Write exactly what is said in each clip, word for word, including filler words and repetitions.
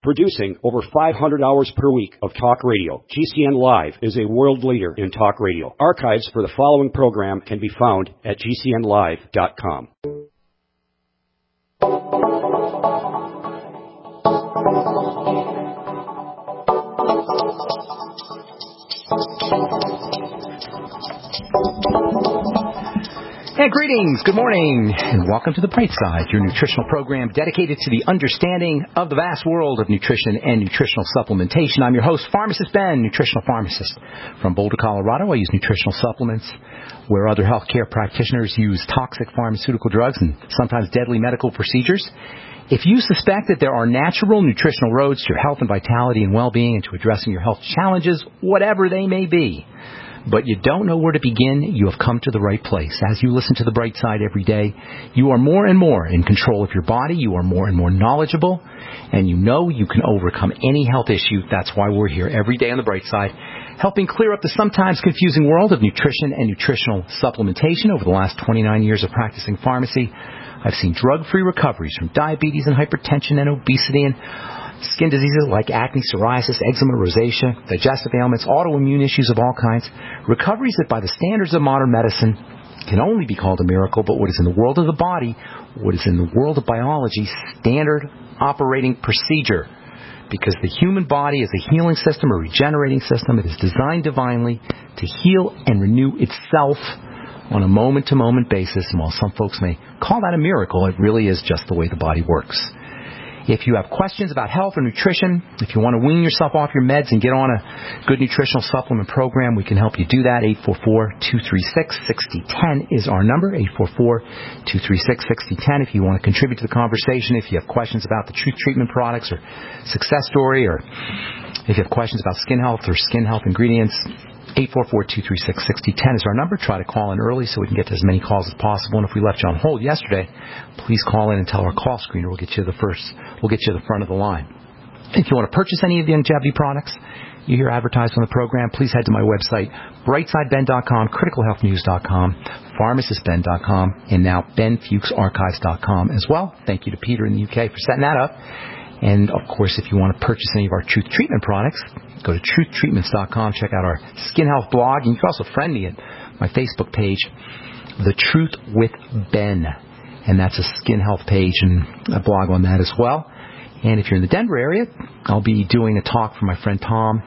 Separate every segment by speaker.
Speaker 1: Producing over five hundred hours per week of talk radio, G C N Live is a world leader in talk radio. Archives for the following program can be found at G C N live dot com.
Speaker 2: And greetings, good morning, and welcome to The Bright Side, your nutritional program dedicated to the understanding of the vast world of nutrition and nutritional supplementation. I'm your host, Pharmacist Ben, nutritional pharmacist. From Boulder, Colorado, I use nutritional supplements where other healthcare practitioners use toxic pharmaceutical drugs and sometimes deadly medical procedures. If you suspect that there are natural nutritional roads to your health and vitality and well-being and to addressing your health challenges, whatever they may be, but you don't know where to begin, you have come to the right place. As you listen to The Bright Side every day, you are more and more in control of your body, you are more and more knowledgeable, and you know you can overcome any health issue. That's why we're here every day on The Bright Side, helping clear up the sometimes confusing world of nutrition and nutritional supplementation. Over the last twenty-nine years of practicing pharmacy, I've seen drug-free recoveries from diabetes and hypertension and obesity and skin diseases like acne, psoriasis, eczema, rosacea, digestive ailments, autoimmune issues of all kinds. Recoveries that by the standards of modern medicine can only be called a miracle, but what is in the world of the body, what is in the world of biology, standard operating procedure. Because the human body is a healing system, a regenerating system. It is designed divinely to heal and renew itself on a moment-to-moment basis. And while some folks may call that a miracle, it really is just the way the body works. If you have questions about health or nutrition, if you want to wean yourself off your meds and get on a good nutritional supplement program, we can help you do that. eight four four, two three six, six zero one zero is our number, eight four four, two three six, six zero one zero. If you want to contribute to the conversation, if you have questions about the Truth Treatment products or Success Story, or if you have questions about skin health or skin health ingredients, eight four four, two three six, six zero one zero is our number. Try to call in early so we can get to as many calls as possible. And if we left you on hold yesterday, please call in and tell our call screener. We'll get you the first, we'll get you to the front of the line. If you want to purchase any of the longevity products you hear advertised on the program, please head to my website, bright side ben dot com, critical health news dot com, pharmacist ben dot com, and now ben fuchs archives dot com as well. Thank you to Peter in the U K for setting that up. And, of course, if you want to purchase any of our Truth Treatment products, go to truth treatments dot com, check out our Skin Health blog, and you can also friend me at my Facebook page, The Truth with Ben. And that's a Skin Health page and a blog on that as well. And if you're in the Denver area, I'll be doing a talk for my friend Tom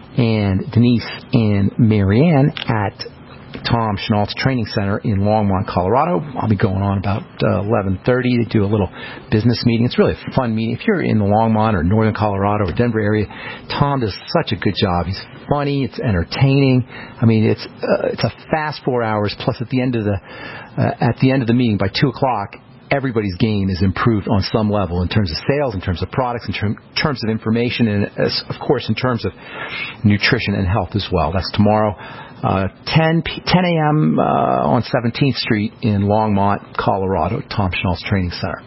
Speaker 2: and Denise and Marianne at Tom Schnault's Training Center in Longmont, Colorado. I'll be going on about uh, eleven thirty to do a little business meeting. It's really a fun meeting. If you're in the Longmont or Northern Colorado or Denver area, Tom does such a good job. He's funny. It's entertaining. I mean, it's uh, it's a fast four hours. Plus, at the end of the uh, at the end of the meeting, by two o'clock, everybody's game is improved on some level in terms of sales, in terms of products, in term, terms of information, and as, of course in terms of nutrition and health as well. That's tomorrow, uh, ten a.m. Uh, on seventeenth Street in Longmont, Colorado, Tom Schnault's Training Center.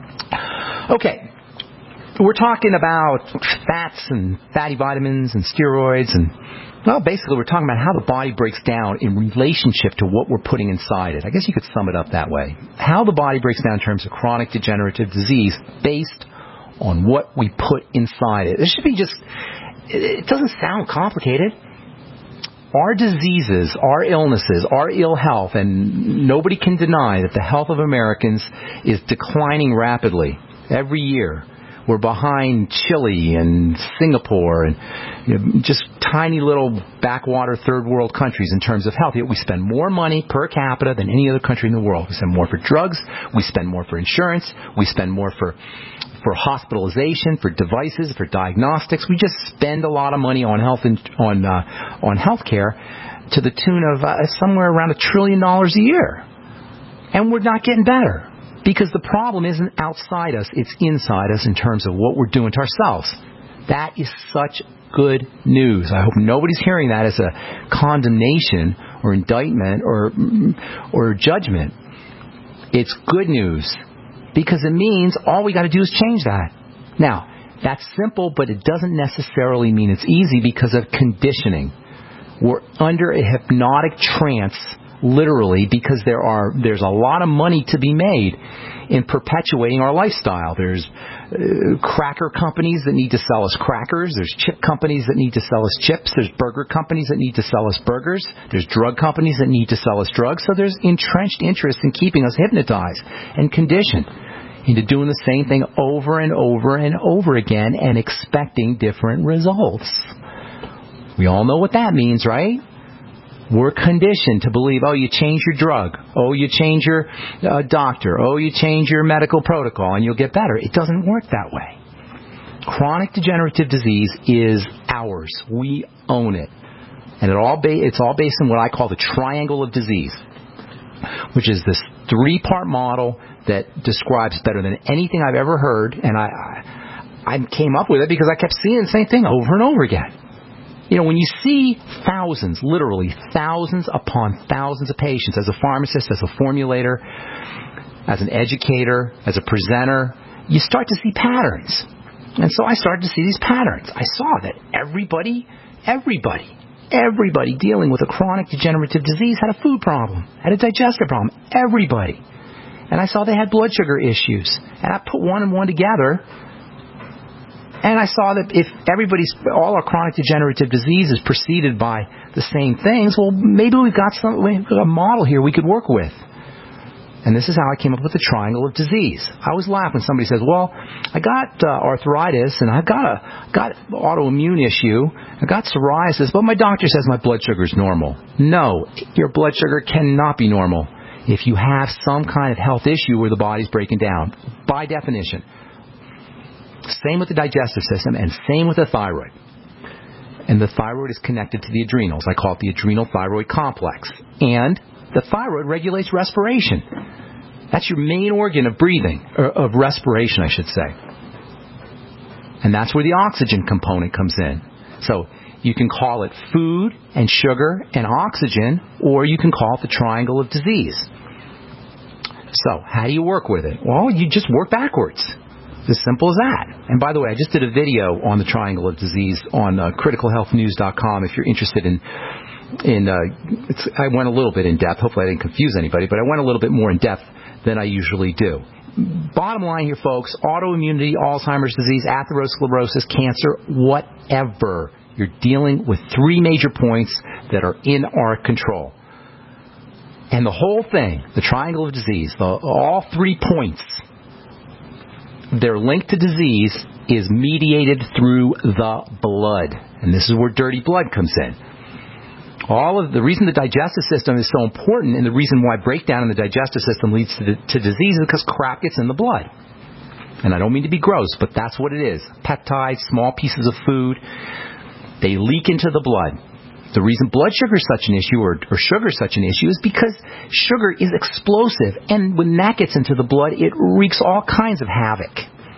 Speaker 2: Okay, we're talking about fats and fatty vitamins and steroids, and well, basically we're talking about how the body breaks down in relationship to what we're putting inside it. I guess you could sum it up that way. How the body breaks down in terms of chronic degenerative disease based on what we put inside it. It should be just, it doesn't sound complicated. Our diseases, our illnesses, our ill health, and nobody can deny that the health of Americans is declining rapidly every year. We're behind Chile and Singapore and you know, just tiny little backwater third world countries in terms of health. Yet we spend more money per capita than any other country in the world. We spend more for drugs. We spend more for insurance. We spend more for for hospitalization, for devices, for diagnostics. We just spend a lot of money on health and on uh, on health care to the tune of uh, somewhere around a trillion dollars a year, and we're not getting better. Because the problem isn't outside us, it's inside us in terms of what we're doing to ourselves. That is such good news. I hope nobody's hearing that as a condemnation or indictment or or judgment. It's good news because it means all we got to do is change that. Now, that's simple, but it doesn't necessarily mean it's easy because of conditioning. We're under a hypnotic trance literally, because there are there's a lot of money to be made in perpetuating our lifestyle. There's uh, cracker companies that need to sell us crackers. There's chip companies that need to sell us chips. There's burger companies that need to sell us burgers. There's drug companies that need to sell us drugs. So there's entrenched interest in keeping us hypnotized and conditioned into doing the same thing over and over and over again and expecting different results. We all know what that means, right? We're conditioned to believe, oh, you change your drug. Oh, you change your uh, doctor. Oh, you change your medical protocol and you'll get better. It doesn't work that way. Chronic degenerative disease is ours. We own it. And it all ba- it's all based on what I call the triangle of disease, which is this three-part model that describes better than anything I've ever heard. And I, I, I came up with it because I kept seeing the same thing over and over again. You know, when you see thousands, literally thousands upon thousands of patients as a pharmacist, as a formulator, as an educator, as a presenter, you start to see patterns. And so I started to see these patterns. I saw that everybody, everybody, everybody dealing with a chronic degenerative disease had a food problem, had a digestive problem. Everybody. And I saw they had blood sugar issues. And I put one and one together. And I saw that if everybody's, all our chronic degenerative disease is preceded by the same things, well, maybe we've got some we've got a model here we could work with. And this is how I came up with the triangle of disease. I always laugh when somebody says, well, I got uh, arthritis and I've got a got autoimmune issue, I got psoriasis, but my doctor says my blood sugar is normal. No, your blood sugar cannot be normal if you have some kind of health issue where the body's breaking down, by definition. Same with the digestive system and same with the thyroid. And the thyroid is connected to the adrenals. I call it the adrenal thyroid complex. And the thyroid regulates respiration. That's your main organ of breathing, or of respiration, I should say. And that's where the oxygen component comes in. So you can call it food and sugar and oxygen, or you can call it the triangle of disease. So how do you work with it? Well, you just work backwards. As simple as that. And by the way, I just did a video on the triangle of disease on uh, critical health news dot com if you're interested in, in uh, it's, I went a little bit in depth. Hopefully I didn't confuse anybody, but I went a little bit more in depth than I usually do. Bottom line here, folks, autoimmunity, Alzheimer's disease, atherosclerosis, cancer, whatever. You're dealing with three major points that are in our control. And the whole thing, the triangle of disease, the, all three points, their link to disease is mediated through the blood. And this is where dirty blood comes in. All of the reason the digestive system is so important, and the reason why breakdown in the digestive system leads to, to disease, is because crap gets in the blood. And I don't mean to be gross, but that's what it is. Peptides, small pieces of food, they leak into the blood. The reason blood sugar is such an issue, or, or sugar is such an issue, is because sugar is explosive. And when that gets into the blood, it wreaks all kinds of havoc.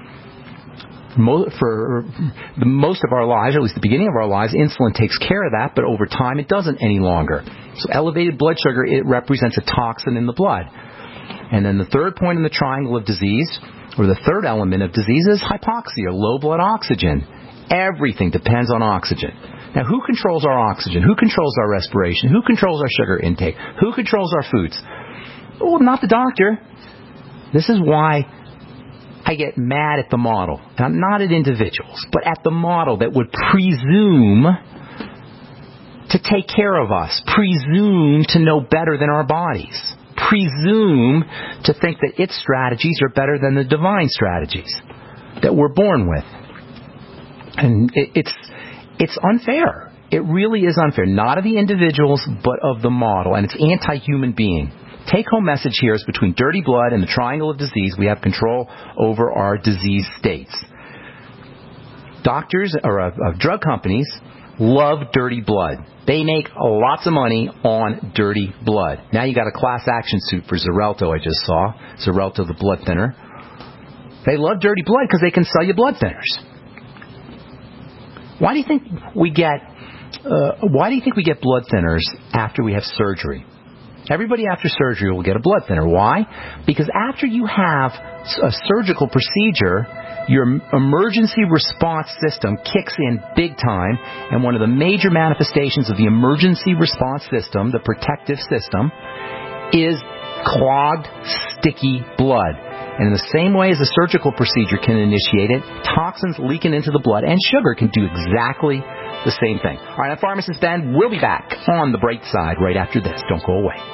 Speaker 2: For the most of our lives, or at least the beginning of our lives, insulin takes care of that, but over time it doesn't any longer. So elevated blood sugar, it represents a toxin in the blood. And then the third point in the triangle of disease, or the third element of disease, is hypoxia, low blood oxygen. Everything depends on oxygen. Now, who controls our oxygen? Who controls our respiration? Who controls our sugar intake? Who controls our foods? Well, not the doctor. This is why I get mad at the model. And I'm not at individuals, but at the model that would presume to take care of us, presume to know better than our bodies, presume to think that its strategies are better than the divine strategies that we're born with. And it, it's it's unfair. It really is unfair. Not of the individuals, but of the model. And it's anti-human being. Take-home message here is between dirty blood and the triangle of disease, we have control over our disease states. Doctors or uh, uh, drug companies love dirty blood. They make lots of money on dirty blood. Now you got a class action suit for Xarelto I just saw. Xarelto, the blood thinner. They love dirty blood because they can sell you blood thinners. Why do you think we get? Uh, why do you think we get blood thinners after we have surgery? Everybody after surgery will get a blood thinner. Why? Because after you have a surgical procedure, your emergency response system kicks in big time, and one of the major manifestations of the emergency response system, the protective system, is clogged, sticky blood. And in the same way as a surgical procedure can initiate it, toxins leaking into the blood and sugar can do exactly the same thing. All right, I'm Pharmacist Ben. We'll be back on the bright side right after this. Don't go away.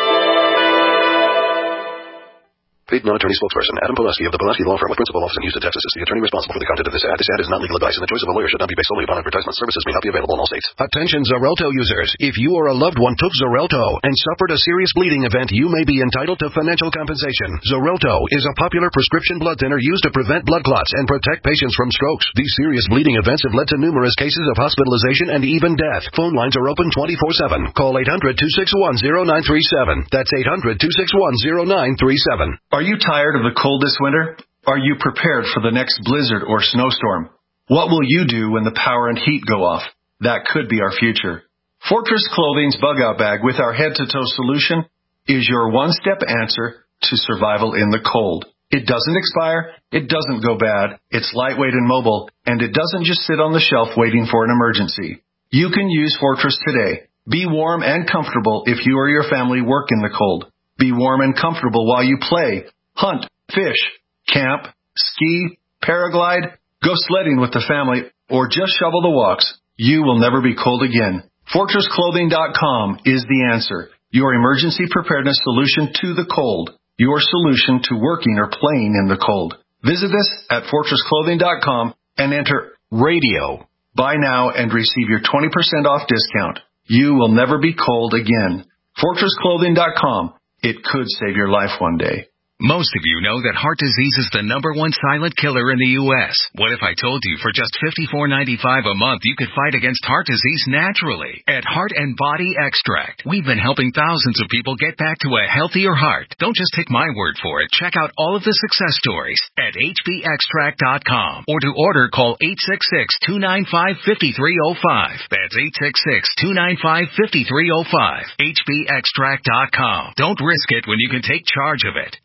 Speaker 3: Paid non-attorney spokesperson Adam Pulaski of the Pulaski Law Firm with principal office in Houston, Texas, is the attorney responsible for the content of this ad. This ad is not legal advice, and the choice of a lawyer should not be based solely upon advertisement. Services may not be available in all states. Attention Xarelto users. If you or a loved one took Xarelto and suffered a serious bleeding event, you may be entitled to financial compensation. Xarelto is a popular prescription blood thinner used to prevent blood clots and protect patients from strokes. These serious bleeding events have led to numerous cases of hospitalization and even death. Phone lines are open twenty-four seven. Call eight hundred, two six one, zero nine three seven. That's eight hundred, two six one, zero nine three seven.
Speaker 4: Are you tired of the cold this winter? Are you prepared for the next blizzard or snowstorm? What will you do when the power and heat go off? That could be our future. Fortress Clothing's Bug Out Bag with our head-to-toe solution is your one-step answer to survival in the cold. It doesn't expire, it doesn't go bad, it's lightweight and mobile, and it doesn't just sit on the shelf waiting for an emergency. You can use Fortress today. Be warm and comfortable if you or your family work in the cold. Be warm and comfortable while you play, hunt, fish, camp, ski, paraglide, go sledding with the family, or just shovel the walks. You will never be cold again. Fortress Clothing dot com is the answer. Your emergency preparedness solution to the cold. Your solution to working or playing in the cold. Visit us at Fortress Clothing dot com and enter radio. Buy now and receive your twenty percent off discount. You will never be cold again. Fortress Clothing dot com. It could save your life one day.
Speaker 5: Most of you know that heart disease is the number one silent killer in the U S What if I told you for just fifty-four ninety-five a month you could fight against heart disease naturally? At Heart and Body Extract, we've been helping thousands of people get back to a healthier heart. Don't just take my word for it. Check out all of the success stories at H B extract dot com, or to order, call eight six six, two nine five, five three zero five. That's eight six six, two nine five, five three zero five. H B extract dot com. Don't risk it when you can take charge of it.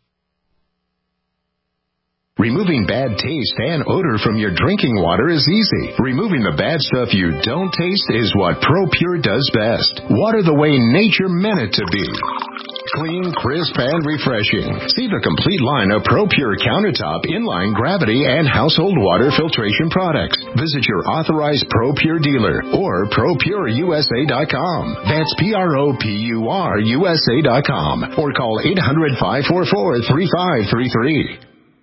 Speaker 6: Removing bad taste and odor from your drinking water is easy. Removing the bad stuff you don't taste is what ProPure does best. Water the way nature meant it to be. Clean, crisp, and refreshing. See the complete line of ProPure countertop, inline, gravity, and household water filtration products. Visit your authorized ProPure dealer or Pro Pure U S A dot com. That's P R O P U R U S A dot com. Or call eight hundred, five four four, three five three three.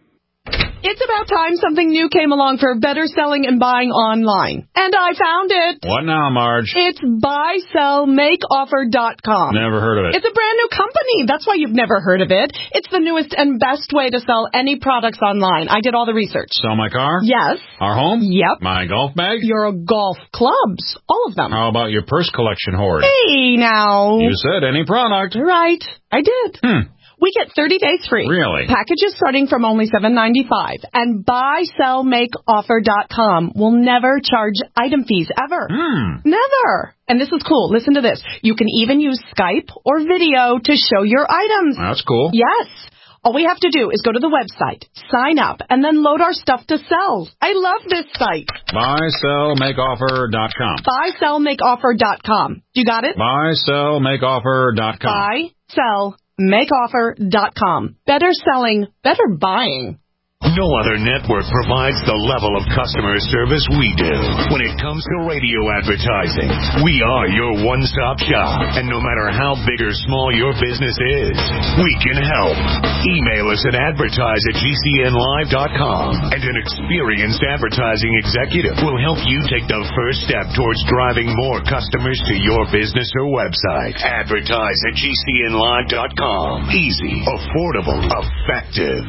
Speaker 7: It's about time something new came along for better selling and buying online. And I found it.
Speaker 8: What now, Marge?
Speaker 7: It's buy sell make offer dot com.
Speaker 8: Never heard of it.
Speaker 7: It's a brand new company. That's why you've never heard of it. It's the newest and best way to sell any products online. I did all the research.
Speaker 8: Sell my car?
Speaker 7: Yes.
Speaker 8: Our home?
Speaker 7: Yep.
Speaker 8: My golf bag?
Speaker 7: Your golf clubs. All of them.
Speaker 8: How about your purse collection hoard?
Speaker 7: Hey, now.
Speaker 8: You said any product.
Speaker 7: Right. I did.
Speaker 8: Hmm.
Speaker 7: We get thirty days free.
Speaker 8: Really?
Speaker 7: Packages starting from only seven ninety-five. And buy sell make offer dot com will never charge item fees ever.
Speaker 8: Hmm.
Speaker 7: Never. And this is cool. Listen to this. You can even use Skype or video to show your items.
Speaker 8: That's cool.
Speaker 7: Yes. All we have to do is go to the website, sign up, and then load our stuff to sell. I love this site.
Speaker 8: buy sell make offer dot com.
Speaker 7: buy sell make offer dot com. You got it?
Speaker 8: buy sell make offer dot com.
Speaker 7: buy sell make offer dot com. Better selling, better buying.
Speaker 9: No other network provides the level of customer service we do. When it comes to radio advertising, we are your one-stop shop. And no matter how big or small your business is, we can help. Email us at advertise at G C N live dot com, and an experienced advertising executive will help you take the first step towards driving more customers to your business or website. Advertise at G C N live dot com. Easy, affordable, effective.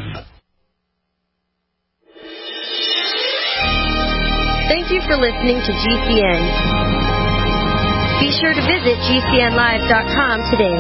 Speaker 10: Thank you for listening to G C N. Be sure to visit G C N live dot com today.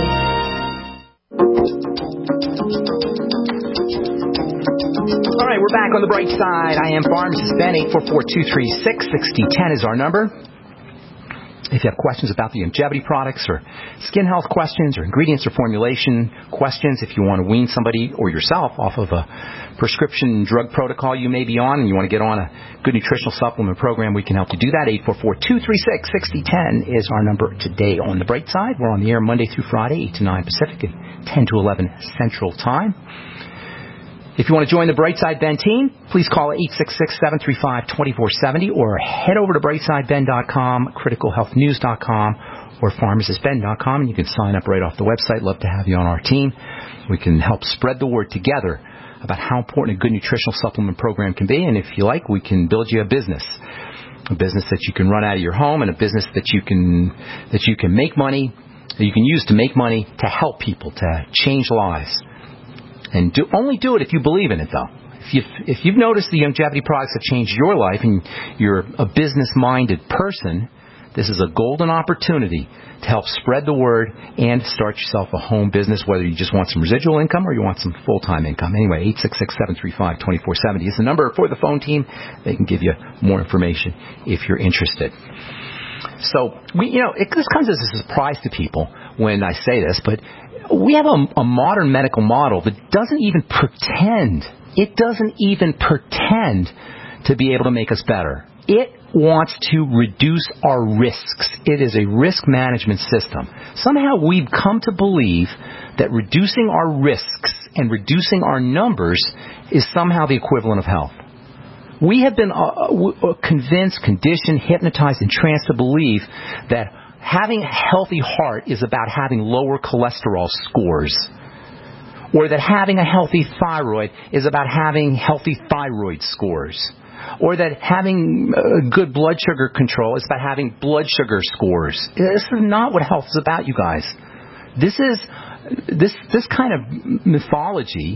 Speaker 2: All right, we're back on the bright side. I am Pharmacist Ben. eight four four, two three six, six zero one zero is our number. If you have questions about the longevity products or skin health questions or ingredients or formulation questions, if you want to wean somebody or yourself off of a prescription drug protocol you may be on and you want to get on a good nutritional supplement program, we can help you do that. eight four four, two three six, six zero one zero is our number today on The Bright Side. We're on the air Monday through Friday, eight to nine Pacific and ten to eleven Central Time. If you want to join the Brightside Ben team, please call eight six six, seven three five, two four seven zero or head over to brightside ben dot com, critical health news dot com, or pharmacist ben dot com, and you can sign up right off the website. Love to have you on our team. We can help spread the word together about how important a good nutritional supplement program can be, and if you like, we can build you a business. A business that you can run out of your home and a business that you can that you can make money, that you can use to make money, to help people, to change lives. And do, only do it if you believe in it, though. If you've, if you've noticed the longevity products have changed your life and you're a business-minded person, this is a golden opportunity to help spread the word and start yourself a home business, whether you just want some residual income or you want some full-time income. Anyway, eight six six, seven three five, two four seven zero is the number for the phone team. They can give you more information if you're interested. So, we, you know, it, this comes as a surprise to people when I say this, but we have a, a modern medical model that doesn't even pretend, it doesn't even pretend to be able to make us better. It wants to reduce our risks. It is a risk management system. Somehow we've come to believe that reducing our risks and reducing our numbers is somehow the equivalent of health. We have been uh, convinced, conditioned, hypnotized, and tranced to believe that having a healthy heart is about having lower cholesterol scores, or that having a healthy thyroid is about having healthy thyroid scores, or that having uh, good blood sugar control is about having blood sugar scores. This is not what health is about, you guys. This is this this kind of mythology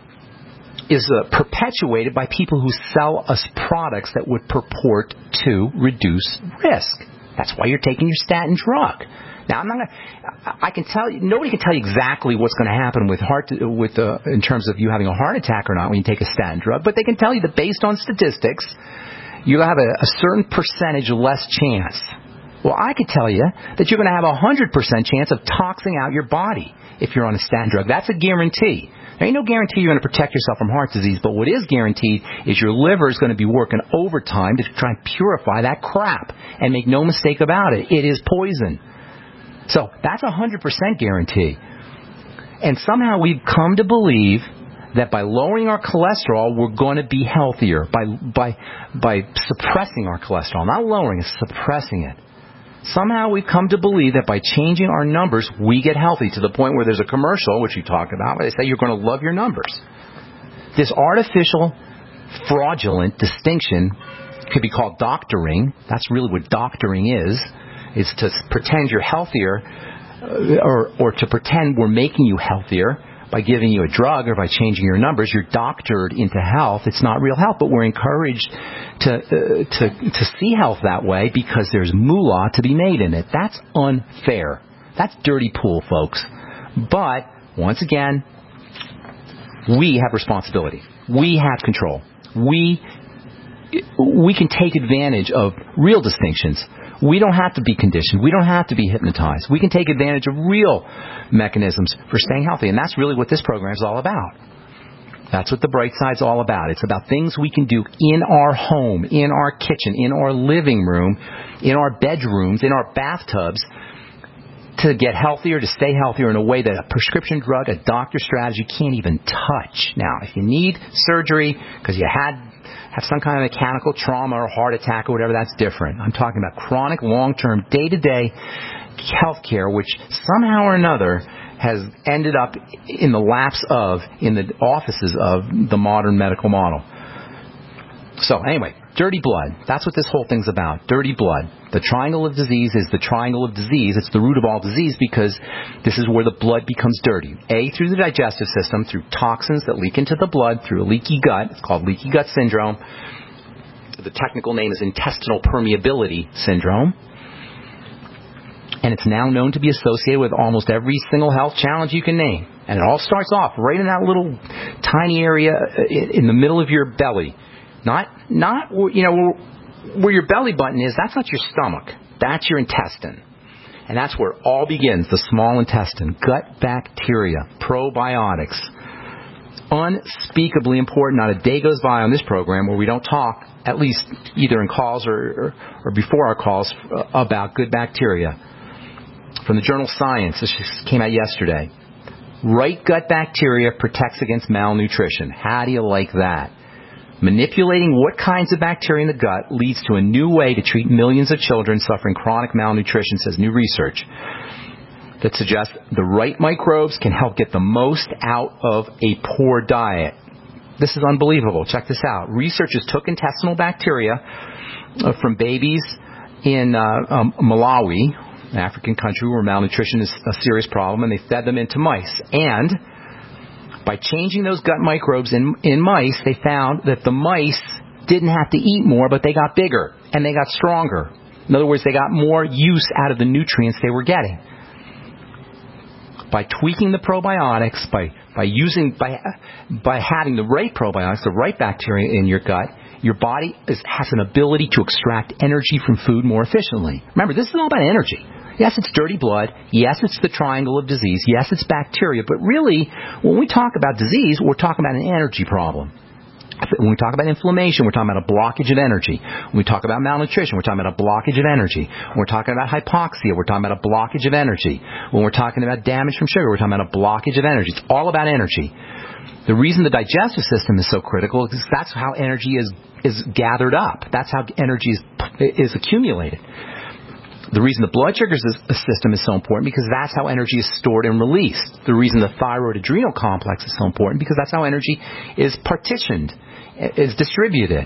Speaker 2: is uh, perpetuated by people who sell us products that would purport to reduce risk. That's why you're taking your statin drug. Now, I'm not gonna, I can tell you, nobody can tell you exactly what's going to happen with heart, with uh, in terms of you having a heart attack or not when you take a statin drug, but they can tell you that based on statistics, you have a, a certain percentage less chance. Well, I could tell you that you're going to have a one hundred percent chance of toxing out your body if you're on a statin drug. That's a guarantee. There ain't no guarantee you're going to protect yourself from heart disease, but what is guaranteed is your liver is going to be working overtime to try and purify that crap. And make no mistake about it, it is poison. So that's a one hundred percent guarantee. And somehow we've come to believe that by lowering our cholesterol, we're going to be healthier. By by by suppressing our cholesterol. Not lowering it, suppressing it. Somehow we've come to believe that by changing our numbers, we get healthy, to the point where there's a commercial, which you talk about, where they say you're going to love your numbers. This artificial, fraudulent distinction could be called doctoring. That's really what doctoring is, is to pretend you're healthier, or, or to pretend we're making you healthier by giving you a drug or by changing your numbers. You're doctored into health. It's not real health, but we're encouraged to uh, to to see health that way because there's moolah to be made in it. That's unfair. That's dirty pool, folks. But once again, we have responsibility. We have control. We we can take advantage of real distinctions. We don't have to be conditioned. We don't have to be hypnotized. We can take advantage of real mechanisms for staying healthy. And that's really what this program is all about. That's what the Bright Side's all about. It's about things we can do in our home, in our kitchen, in our living room, in our bedrooms, in our bathtubs, to get healthier, to stay healthier in a way that a prescription drug, a doctor's strategy can't even touch. Now, if you need surgery because you had have some kind of mechanical trauma or heart attack or whatever, that's different. I'm talking about chronic, long-term, day-to-day health care, which somehow or another has ended up in the laps of, in the offices of the modern medical model. So anyway, dirty blood. That's what this whole thing's about. Dirty blood. The triangle of disease is the triangle of disease. It's the root of all disease because this is where the blood becomes dirty. A, through the digestive system, through toxins that leak into the blood, through a leaky gut. It's called leaky gut syndrome. The technical name is intestinal permeability syndrome. And it's now known to be associated with almost every single health challenge you can name. And it all starts off right in that little tiny area in the middle of your belly. Not, not you know, where your belly button is, that's not your stomach. That's your intestine. And that's where it all begins, the small intestine. Gut bacteria, probiotics. Unspeakably important. Not a day goes by on this program where we don't talk, at least either in calls or, or, or before our calls, about good bacteria. From the journal Science, this just came out yesterday. Right gut bacteria protects against malnutrition. How do you like that? Manipulating what kinds of bacteria in the gut leads to a new way to treat millions of children suffering chronic malnutrition, says new research that suggests the right microbes can help get the most out of a poor diet. This is unbelievable. Check this out. Researchers took intestinal bacteria uh, from babies in uh, um, Malawi, an African country where malnutrition is a serious problem, and they fed them into mice. And by changing those gut microbes in, in mice, they found that the mice didn't have to eat more, but they got bigger, and they got stronger. In other words, they got more use out of the nutrients they were getting. By tweaking the probiotics, by by using by by having the right probiotics, the right bacteria in your gut, your body is, has an ability to extract energy from food more efficiently. Remember, this is all about energy. Yes, it's dirty blood. Yes, it's the triangle of disease. Yes, it's bacteria. But really, when we talk about disease, we're talking about an energy problem. When we talk about inflammation, we're talking about a blockage of energy. When we talk about malnutrition, we're talking about a blockage of energy. When we're talking about hypoxia, we're talking about a blockage of energy. When we're talking about damage from sugar, we're talking about a blockage of energy. It's all about energy. The reason the digestive system is so critical is that's how energy is is gathered up. That's how energy is is accumulated. The reason the blood sugar system is so important because that's how energy is stored and released. The reason the thyroid adrenal complex is so important because that's how energy is partitioned, is distributed.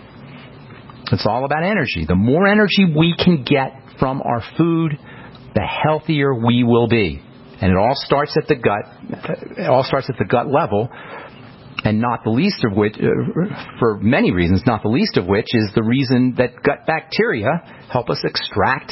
Speaker 2: It's all about energy. The more energy we can get from our food, the healthier we will be. And it all starts at the gut. It all starts at the gut level, and not the least of which, uh, for many reasons, not the least of which is the reason that gut bacteria help us extract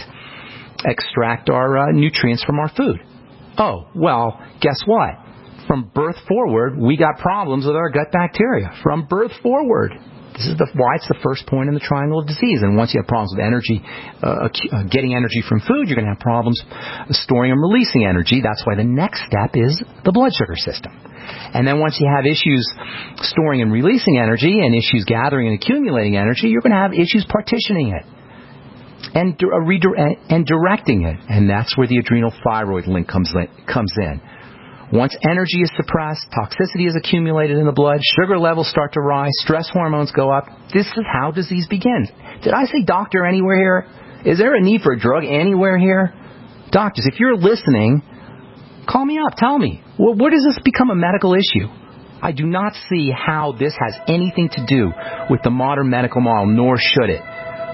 Speaker 2: extract our uh, nutrients from our food. Oh, well, guess what? From birth forward, we got problems with our gut bacteria. From birth forward. This is the, why it's the first point in the triangle of disease. And once you have problems with energy, uh, uh, getting energy from food, you're going to have problems storing and releasing energy. That's why the next step is the blood sugar system. And then once you have issues storing and releasing energy and issues gathering and accumulating energy, you're going to have issues partitioning it and, uh, redir- and directing it. And that's where the adrenal thyroid link comes comes in. Once energy is suppressed, toxicity is accumulated in the blood, sugar levels start to rise, stress hormones go up. This is how disease begins. Did I say doctor anywhere here? Is there a need for a drug anywhere here? Doctors, if you're listening, call me up. Tell me. Well, where does this become a medical issue? I do not see how this has anything to do with the modern medical model, nor should it.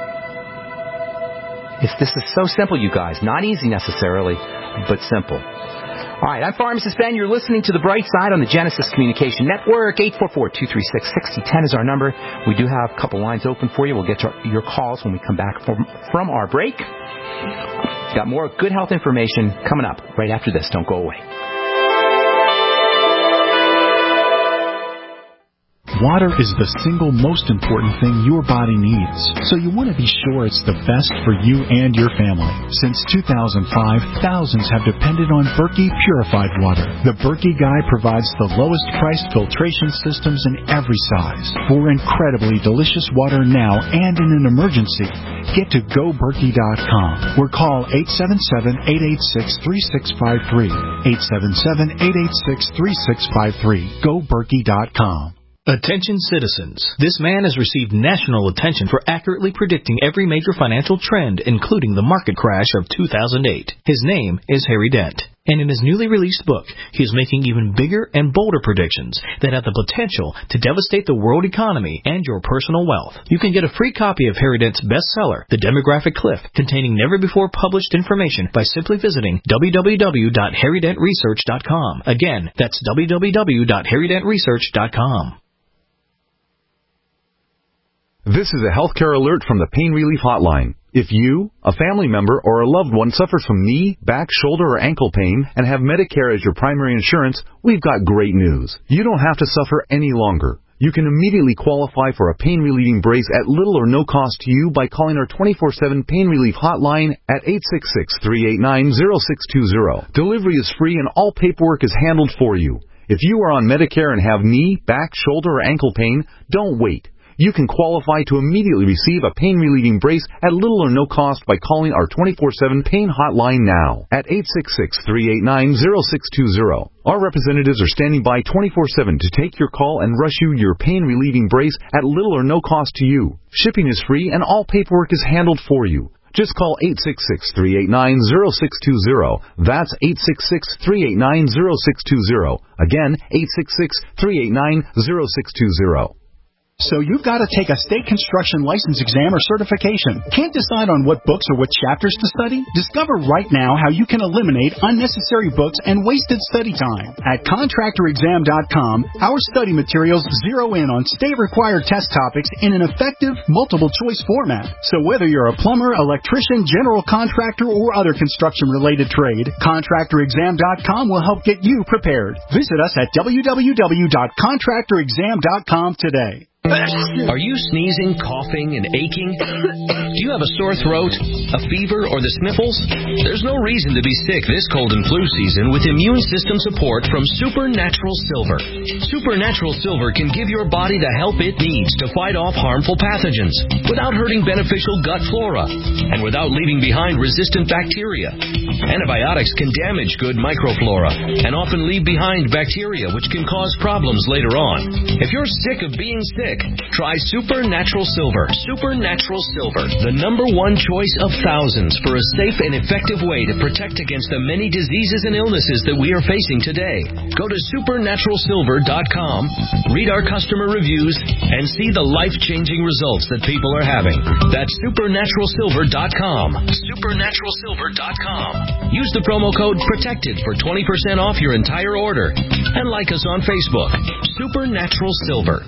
Speaker 2: It's, this is so simple, you guys. Not easy necessarily, but simple. All right, I'm Pharmacist Ben. You're listening to The Bright Side on the Genesis Communication Network. eight four four, two three six, six zero one zero is our number. We do have a couple lines open for you. We'll get to your calls when we come back from, from our break. Got more good health information coming up right after this. Don't go away.
Speaker 11: Water is the single most important thing your body needs, so you want to be sure it's the best for you and your family. Since two thousand five, thousands have depended on Berkey purified water. The Berkey Guy provides the lowest priced filtration systems in every size. For incredibly delicious water now and in an emergency, get to go berkey dot com or call eight seven seven, eight eight six, three six five three, eight seven seven, eight eight six, three six five three. go berkey dot com.
Speaker 12: Attention citizens. This man has received national attention for accurately predicting every major financial trend, including the market crash of two thousand eight. His name is Harry Dent. And in his newly released book, he is making even bigger and bolder predictions that have the potential to devastate the world economy and your personal wealth. You can get a free copy of Harry Dent's bestseller, The Demographic Cliff, containing never-before-published information by simply visiting w w w dot harry dent research dot com. Again, that's w w w dot harry dent research dot com.
Speaker 13: This is a healthcare alert from the Pain Relief Hotline. If you, a family member, or a loved one suffers from knee, back, shoulder, or ankle pain and have Medicare as your primary insurance, we've got great news. You don't have to suffer any longer. You can immediately qualify for a pain-relieving brace at little or no cost to you by calling our twenty-four seven Pain Relief Hotline at eight six six, three eight nine, zero six two zero. Delivery is free and all paperwork is handled for you. If you are on Medicare and have knee, back, shoulder, or ankle pain, don't wait. You can qualify to immediately receive a pain-relieving brace at little or no cost by calling our twenty-four seven Pain Hotline now at eight six six, three eight nine, zero six two zero. Our representatives are standing by twenty-four seven to take your call and rush you your pain-relieving brace at little or no cost to you. Shipping is free and all paperwork is handled for you. Just call eight six six, three eight nine, zero six two zero. That's eight six six, three eight nine, zero six two zero. Again, eight six six, three eight nine, zero six two zero.
Speaker 11: So you've got to take a state construction license exam or certification. Can't decide on what books or what chapters to study? Discover right now how you can eliminate unnecessary books and wasted study time. At contractor exam dot com, our study materials zero in on state-required test topics in an effective, multiple-choice format. So whether you're a plumber, electrician, general contractor, or other construction-related trade, contractor exam dot com will help get you prepared. Visit us at w w w dot contractor exam dot com today.
Speaker 14: Are you sneezing, coughing, and aching? Do you have a sore throat, a fever, or the sniffles? There's no reason to be sick this cold and flu season with immune system support from Supernatural Silver. Supernatural Silver can give your body the help it needs to fight off harmful pathogens without hurting beneficial gut flora and without leaving behind resistant bacteria. Antibiotics can damage good microflora and often leave behind bacteria which can cause problems later on. If you're sick of being sick, try Supernatural Silver. Supernatural Silver, the number one choice of thousands for a safe and effective way to protect against the many diseases and illnesses that we are facing today. Go to supernatural silver dot com, read our customer reviews, and see the life-changing results that people are having. That's supernatural silver dot com. supernatural silver dot com. Use the promo code PROTECTED for twenty percent off your entire order. And like us on Facebook. Supernatural Silver.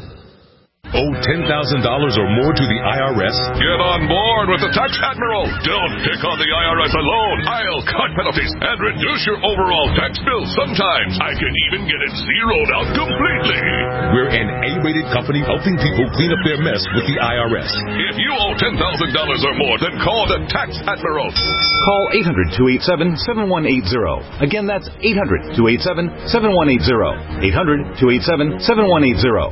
Speaker 15: Owe ten thousand dollars or more to the I R S?
Speaker 16: Get on board with the Tax Admiral. Don't pick on the I R S alone. I'll cut penalties and reduce your overall tax bill. Sometimes I can even get it zeroed out completely.
Speaker 15: We're an A-rated company helping people clean up their mess with the I R S.
Speaker 16: If you owe ten thousand dollars or more, then call the Tax Admiral.
Speaker 13: Call eight hundred, two eight seven, seven one eight zero. Again, that's eight hundred, two eight seven, seven one eight zero. eight hundred, two eight seven, seven one eight zero.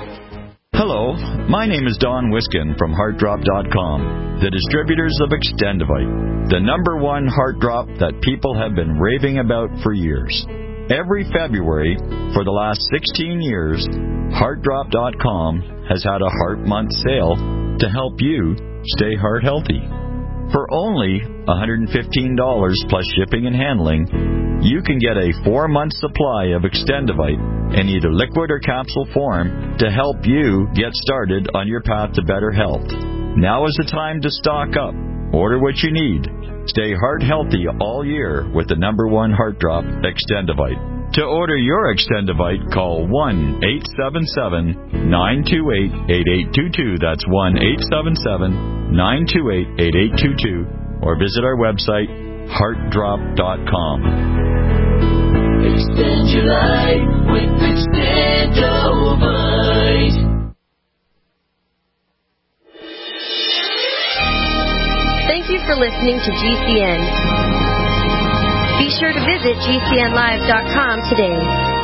Speaker 17: Hello, my name is Don Wiskin from heart drop dot com, the distributors of Extendivite, the number one heart drop that people have been raving about for years. Every February, for the last sixteen years, heart drop dot com has had a Heart Month sale to help you stay heart healthy. For only one hundred fifteen dollars plus shipping and handling, you can get a four-month supply of Extendivite in either liquid or capsule form to help you get started on your path to better health. Now is the time to stock up. Order what you need. Stay heart healthy all year with the number one heart drop, Extendivite. To order your Extendivite, call one eight seven seven, nine two eight, eight eight two two. That's one eight seven seven, nine two eight, eight eight two two. Or visit our website, heart drop dot com.
Speaker 18: Extend your life with Extendivite.
Speaker 10: Thank you for listening to G C N. Be sure to visit G C N live dot com today.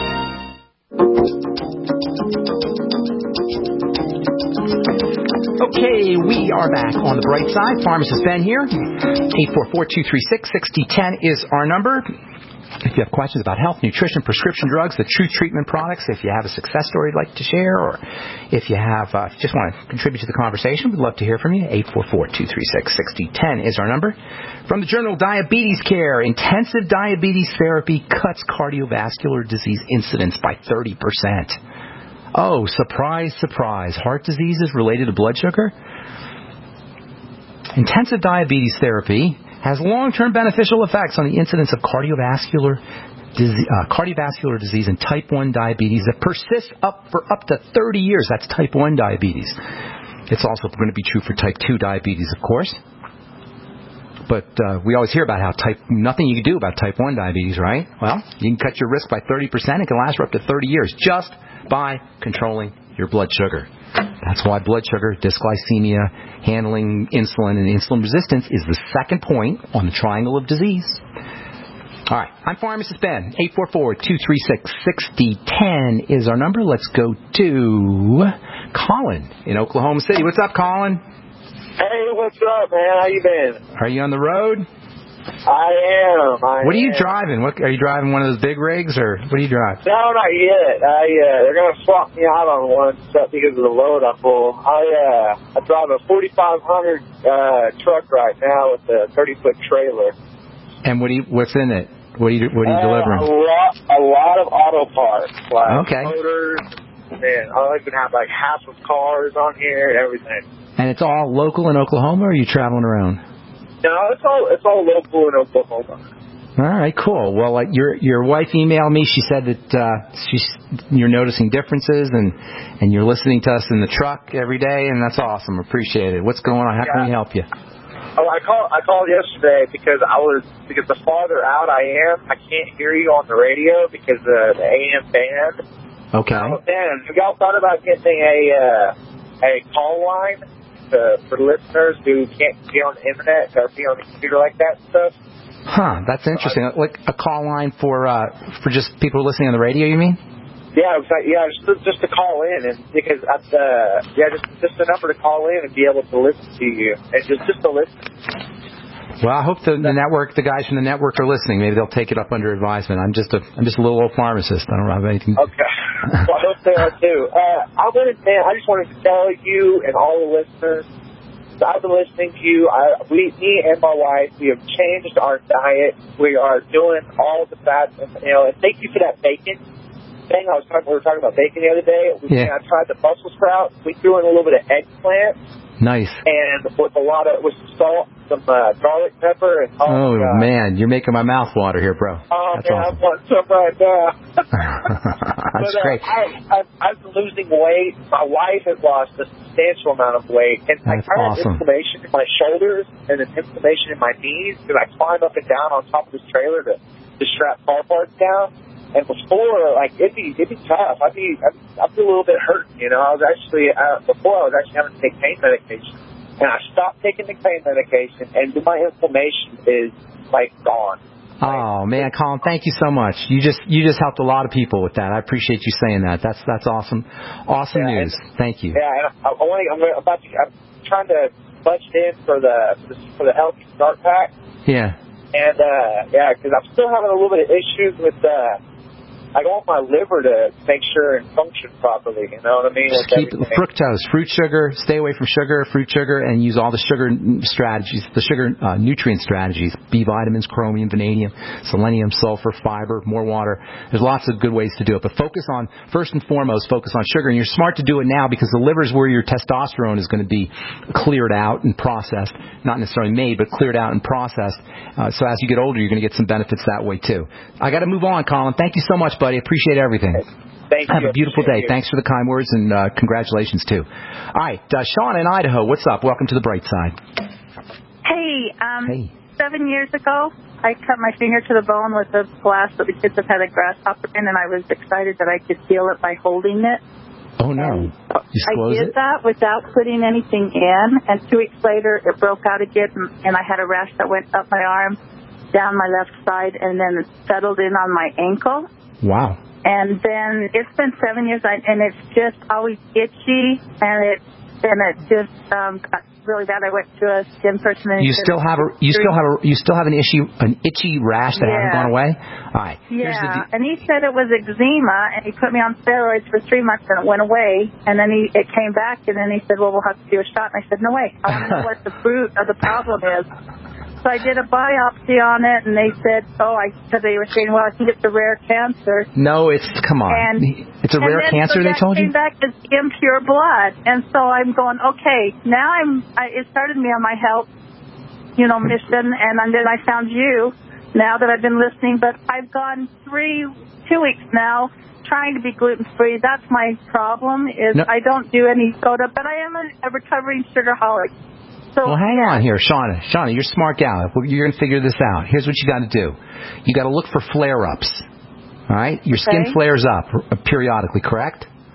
Speaker 2: Okay, we are back on the bright side. Pharmacist Ben here. eight four four, two three six, six zero one zero is our number. If you have questions about health, nutrition, prescription drugs, the Truth Treatment products, if you have a success story you'd like to share, or if you have uh, if you just want to contribute to the conversation, we'd love to hear from you. eight four four, two three six, six zero one zero is our number. From the journal Diabetes Care, intensive diabetes therapy cuts cardiovascular disease incidence by thirty percent. Oh, surprise, surprise. Heart disease is related to blood sugar? Intensive diabetes therapy has long-term beneficial effects on the incidence of cardiovascular disease, uh, cardiovascular disease and type one diabetes that persists up for up to thirty years. That's type one diabetes. It's also going to be true for type two diabetes, of course. But uh, we always hear about how type nothing you can do about type one diabetes, right? Well, you can cut your risk by thirty percent. It can last for up to thirty years just by controlling your blood sugar. That's why blood sugar, dysglycemia, handling insulin, and insulin resistance is the second point on the triangle of disease. All right, I'm Pharmacist Ben. eight four four, two three six, six zero one zero is our number. Let's go to Colin in Oklahoma City. What's up, Colin?
Speaker 19: Hey, what's up, man? How you been?
Speaker 2: Are you on the road?
Speaker 19: I am. I
Speaker 2: what are you
Speaker 19: am.
Speaker 2: driving? What are you driving? One of those big rigs, or what do you drive?
Speaker 19: No, not yet. I uh, they're gonna swap me out on one stuff because of the load I pull. I uh, I drive a forty-five hundred uh, truck right now with a thirty foot trailer.
Speaker 2: And what do you? What's in it? What are you? What are you
Speaker 19: uh,
Speaker 2: delivering?
Speaker 19: A lot, a lot of auto parts, like
Speaker 2: okay.
Speaker 19: motors. Man, I even have like half of cars on here and everything.
Speaker 2: And it's all local in Oklahoma, or are you traveling around?
Speaker 19: No, it's all it's all local in Oklahoma.
Speaker 2: All right, cool. Well, like your your wife emailed me. She said that uh, she's you're noticing differences and and you're listening to us in the truck every day, and that's awesome. Appreciate it. What's going on? How
Speaker 19: yeah.
Speaker 2: can we help you?
Speaker 19: Oh, I called I called yesterday because I was because the farther out I am, I can't hear you on the radio because of the A M band.
Speaker 2: Okay.
Speaker 19: Oh, man, have y'all thought about getting a uh, a call line? Uh, for listeners who can't be on the internet or be on the computer like that and stuff.
Speaker 2: Huh, that's interesting. Like a call line for uh, for just people listening on the radio, you mean?
Speaker 19: Yeah, it's like, yeah, just just to call in, and because at the yeah, just just a number to call in and be able to listen to you, and just just to listen.
Speaker 2: Well, I hope the, the network, the guys from the network are listening. Maybe they'll take it up under advisement. I'm just a I'm just a little old pharmacist. I don't have anything.
Speaker 19: Okay. Well, I hope they are too. Uh, I wanted, man, I just wanted to tell you and all the listeners, I've been listening to you. I, we, me and my wife, we have changed our diet. We are doing all the fats, and, you know, and thank you for that bacon thing. I was talking, we were talking about bacon the other day. We,
Speaker 2: yeah.
Speaker 19: I tried the Brussels sprout. We threw in a little bit of eggplant.
Speaker 2: Nice.
Speaker 19: And with a lot of, with some salt, some uh, garlic pepper. And,
Speaker 2: oh,
Speaker 19: oh, God.
Speaker 2: man, you're making my mouth water here, bro.
Speaker 19: Oh,
Speaker 2: That's
Speaker 19: man,
Speaker 2: awesome.
Speaker 19: I want some right now.
Speaker 2: That's
Speaker 19: but, uh,
Speaker 2: great.
Speaker 19: I, I, I've been losing weight. My wife has lost a substantial amount of weight. And
Speaker 2: That's
Speaker 19: I have
Speaker 2: awesome.
Speaker 19: inflammation in my shoulders and an inflammation in my knees because I climb up and down on top of this trailer to, to strap car parts down. And before, like, it'd be, it'd be tough. I'd be, I'd, I'd be a little bit hurt, you know. I was actually, uh, before I was actually having to take pain medication. And I stopped taking the pain medication, and my inflammation is, like, gone.
Speaker 2: Oh, man, Colin, thank you so much. You just you just helped a lot of people with that. I appreciate you saying that. That's that's awesome. Awesome
Speaker 19: yeah,
Speaker 2: news.
Speaker 19: And,
Speaker 2: thank you.
Speaker 19: Yeah, and I, I want to, I'm about to, I'm trying to budget in for the, for the, for the Healthy Start Pack.
Speaker 2: Yeah.
Speaker 19: And, uh, yeah, because I'm still having a little bit of issues with, uh, I want my liver to make sure and function properly, you know what I mean?
Speaker 2: Just keep everything. Fructose, fruit sugar, stay away from sugar, fruit sugar, and use all the sugar strategies, the sugar uh, nutrient strategies, B vitamins, chromium, vanadium, selenium, sulfur, fiber, more water. There's lots of good ways to do it. But focus on, first and foremost, focus on sugar. And you're smart to do it now because the liver is where your testosterone is going to be cleared out and processed, not necessarily made, but cleared out and processed. Uh, so as you get older, you're going to get some benefits that way, too. I got to move on, Colin. Thank you so much, buddy. Appreciate everything.
Speaker 19: Thank
Speaker 2: Have
Speaker 19: you.
Speaker 2: a beautiful day.
Speaker 19: You.
Speaker 2: Thanks for the kind words, and uh, congratulations, too. All right, uh, Sean in Idaho, what's up? Welcome to the bright side.
Speaker 20: Hey, um,
Speaker 2: hey.
Speaker 20: seven years ago, I cut my finger to the bone with a blast that the kids have had a grasshopper in, and I was excited that I could heal it by holding it.
Speaker 2: Oh, no.
Speaker 20: I did it? that without putting anything in, and two weeks later, it broke out again, and I had a rash that went up my arm, down my left side, and then it settled in on my ankle.
Speaker 2: Wow.
Speaker 20: And then it's been seven years, and it's just always itchy, and it and it just um, got really bad. I went to a skin person. And
Speaker 2: you still have a you still have a you still have an issue an itchy rash that
Speaker 20: yeah.
Speaker 2: hasn't gone away. All right.
Speaker 20: Yeah,
Speaker 2: the
Speaker 20: and he said it was eczema, and he put me on steroids for three months, and it went away. And then he it came back, and then he said, "Well, we'll have to do a shot." And I said, "No way! I want to know what the root of the problem is." So I did a biopsy on it, and they said, "Oh, I," because they were saying, "Well, I think it's a rare cancer."
Speaker 2: No, it's come on.
Speaker 20: And,
Speaker 2: it's a rare
Speaker 20: and then,
Speaker 2: cancer.
Speaker 20: So
Speaker 2: they told
Speaker 20: came
Speaker 2: you.
Speaker 20: Back as impure blood, and so I'm going, okay. Now I'm. I, it started me on my health, you know, mission, and then I found you. Now that I've been listening, but I've gone three, two weeks now trying to be gluten free. That's my problem. Is no. I don't do any soda, but I am a, a recovering sugarholic. So,
Speaker 2: well, hang on here, Shauna. Shauna, you're a smart gal. You're going to figure this out. Here's what you got to do. You got to look for flare-ups. All right? Your skin
Speaker 20: okay.
Speaker 2: flares up periodically, correct?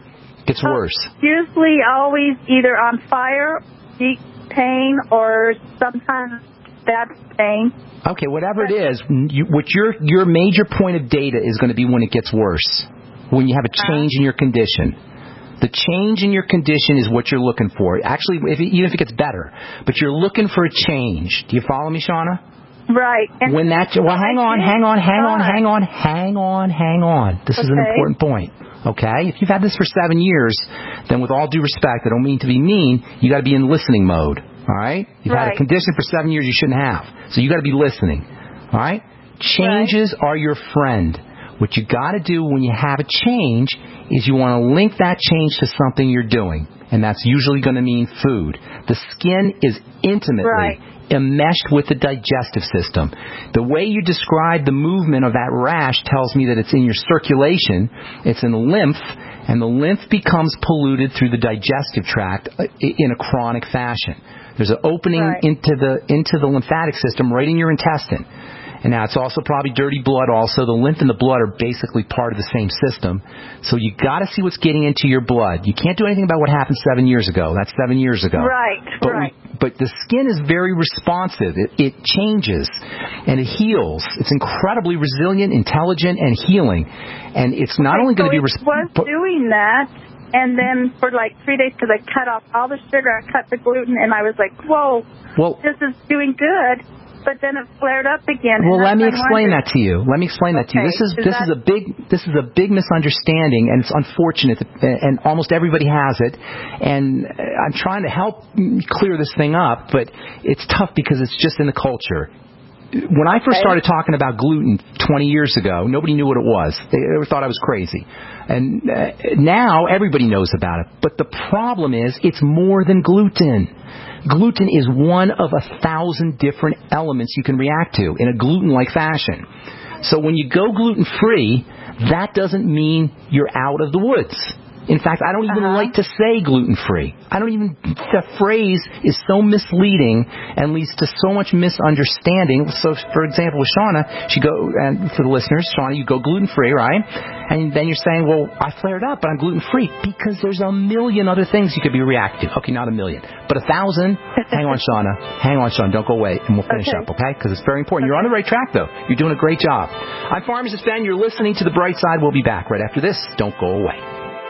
Speaker 2: Gets worse.
Speaker 20: Usually always either on fire, deep pain, or sometimes bad pain.
Speaker 2: Okay, whatever it is, you, what your your major point of data is going to be when it gets worse, when you have a change in your condition. The change in your condition is what you're looking for. Actually, if it, even if it gets better, but you're looking for a change. Do you follow me, Shauna?
Speaker 20: Right. And
Speaker 2: when that, well, hang on, hang on, hang on, hang on, hang on, hang on. This
Speaker 20: okay.
Speaker 2: is an important point. Okay? If you've had this for seven years, then with all due respect, I don't mean to be mean, you got to be in listening mode. All right? You've
Speaker 20: right.
Speaker 2: had a condition for seven years you shouldn't have. So you got to be listening. All right? Changes right. are your friend. What you got to do when you have a change is you want to link that change to something you're doing. And that's usually going to mean food. The skin is intimately right. enmeshed with the digestive system. The way you describe the movement of that rash tells me that it's in your circulation, it's in the lymph, and the lymph becomes polluted through the digestive tract in a chronic fashion. There's an opening right. into the into the lymphatic system right in your intestine. And now it's also probably dirty blood also. The lymph and the blood are basically part of the same system. So you got to see what's getting into your blood. You can't do anything about what happened seven years ago. That's seven years ago.
Speaker 20: Right,
Speaker 2: but
Speaker 20: right.
Speaker 2: We, but the skin is very responsive. It, it changes and it heals. It's incredibly resilient, intelligent, and healing. And it's not
Speaker 20: okay,
Speaker 2: only going to
Speaker 20: so
Speaker 2: be... Res-
Speaker 20: was doing that, and then for like three days, because I cut off all the sugar, I cut the gluten, and I was like, whoa,
Speaker 2: well,
Speaker 20: this is doing good. But then it flared up again.
Speaker 2: Well, let me
Speaker 20: I'm
Speaker 2: explain
Speaker 20: wondering.
Speaker 2: that to you. Let me explain that
Speaker 20: okay.
Speaker 2: to you. This is,
Speaker 20: is
Speaker 2: this
Speaker 20: that...
Speaker 2: is a big this is a big misunderstanding, and it's unfortunate, that, and almost everybody has it. And I'm trying to help clear this thing up, but it's tough because it's just in the culture. When I first okay. started talking about gluten twenty years ago, nobody knew what it was. They thought I was crazy. And uh, now everybody knows about it. But the problem is it's more than gluten. Gluten is one of a thousand different elements you can react to in a gluten-like fashion. So when you go gluten-free, that doesn't mean you're out of the woods. In fact, I don't even uh-huh. like to say gluten-free. I don't even, the phrase is so misleading and leads to so much misunderstanding. So, for example, with Shauna, she go, and for the listeners, Shauna, you go gluten-free, right? And then you're saying, well, I flared up, but I'm gluten-free, because there's a million other things you could be reacting to. Okay, not a million, but a thousand. Hang on, Shauna. Hang on, Shauna. Don't go away, and we'll finish
Speaker 20: okay.
Speaker 2: up, okay? Because it's very important. You're on the right track, though. You're doing a great job. I'm Pharmacist Ben. You're listening to The Bright Side. We'll be back right after this. Don't go away.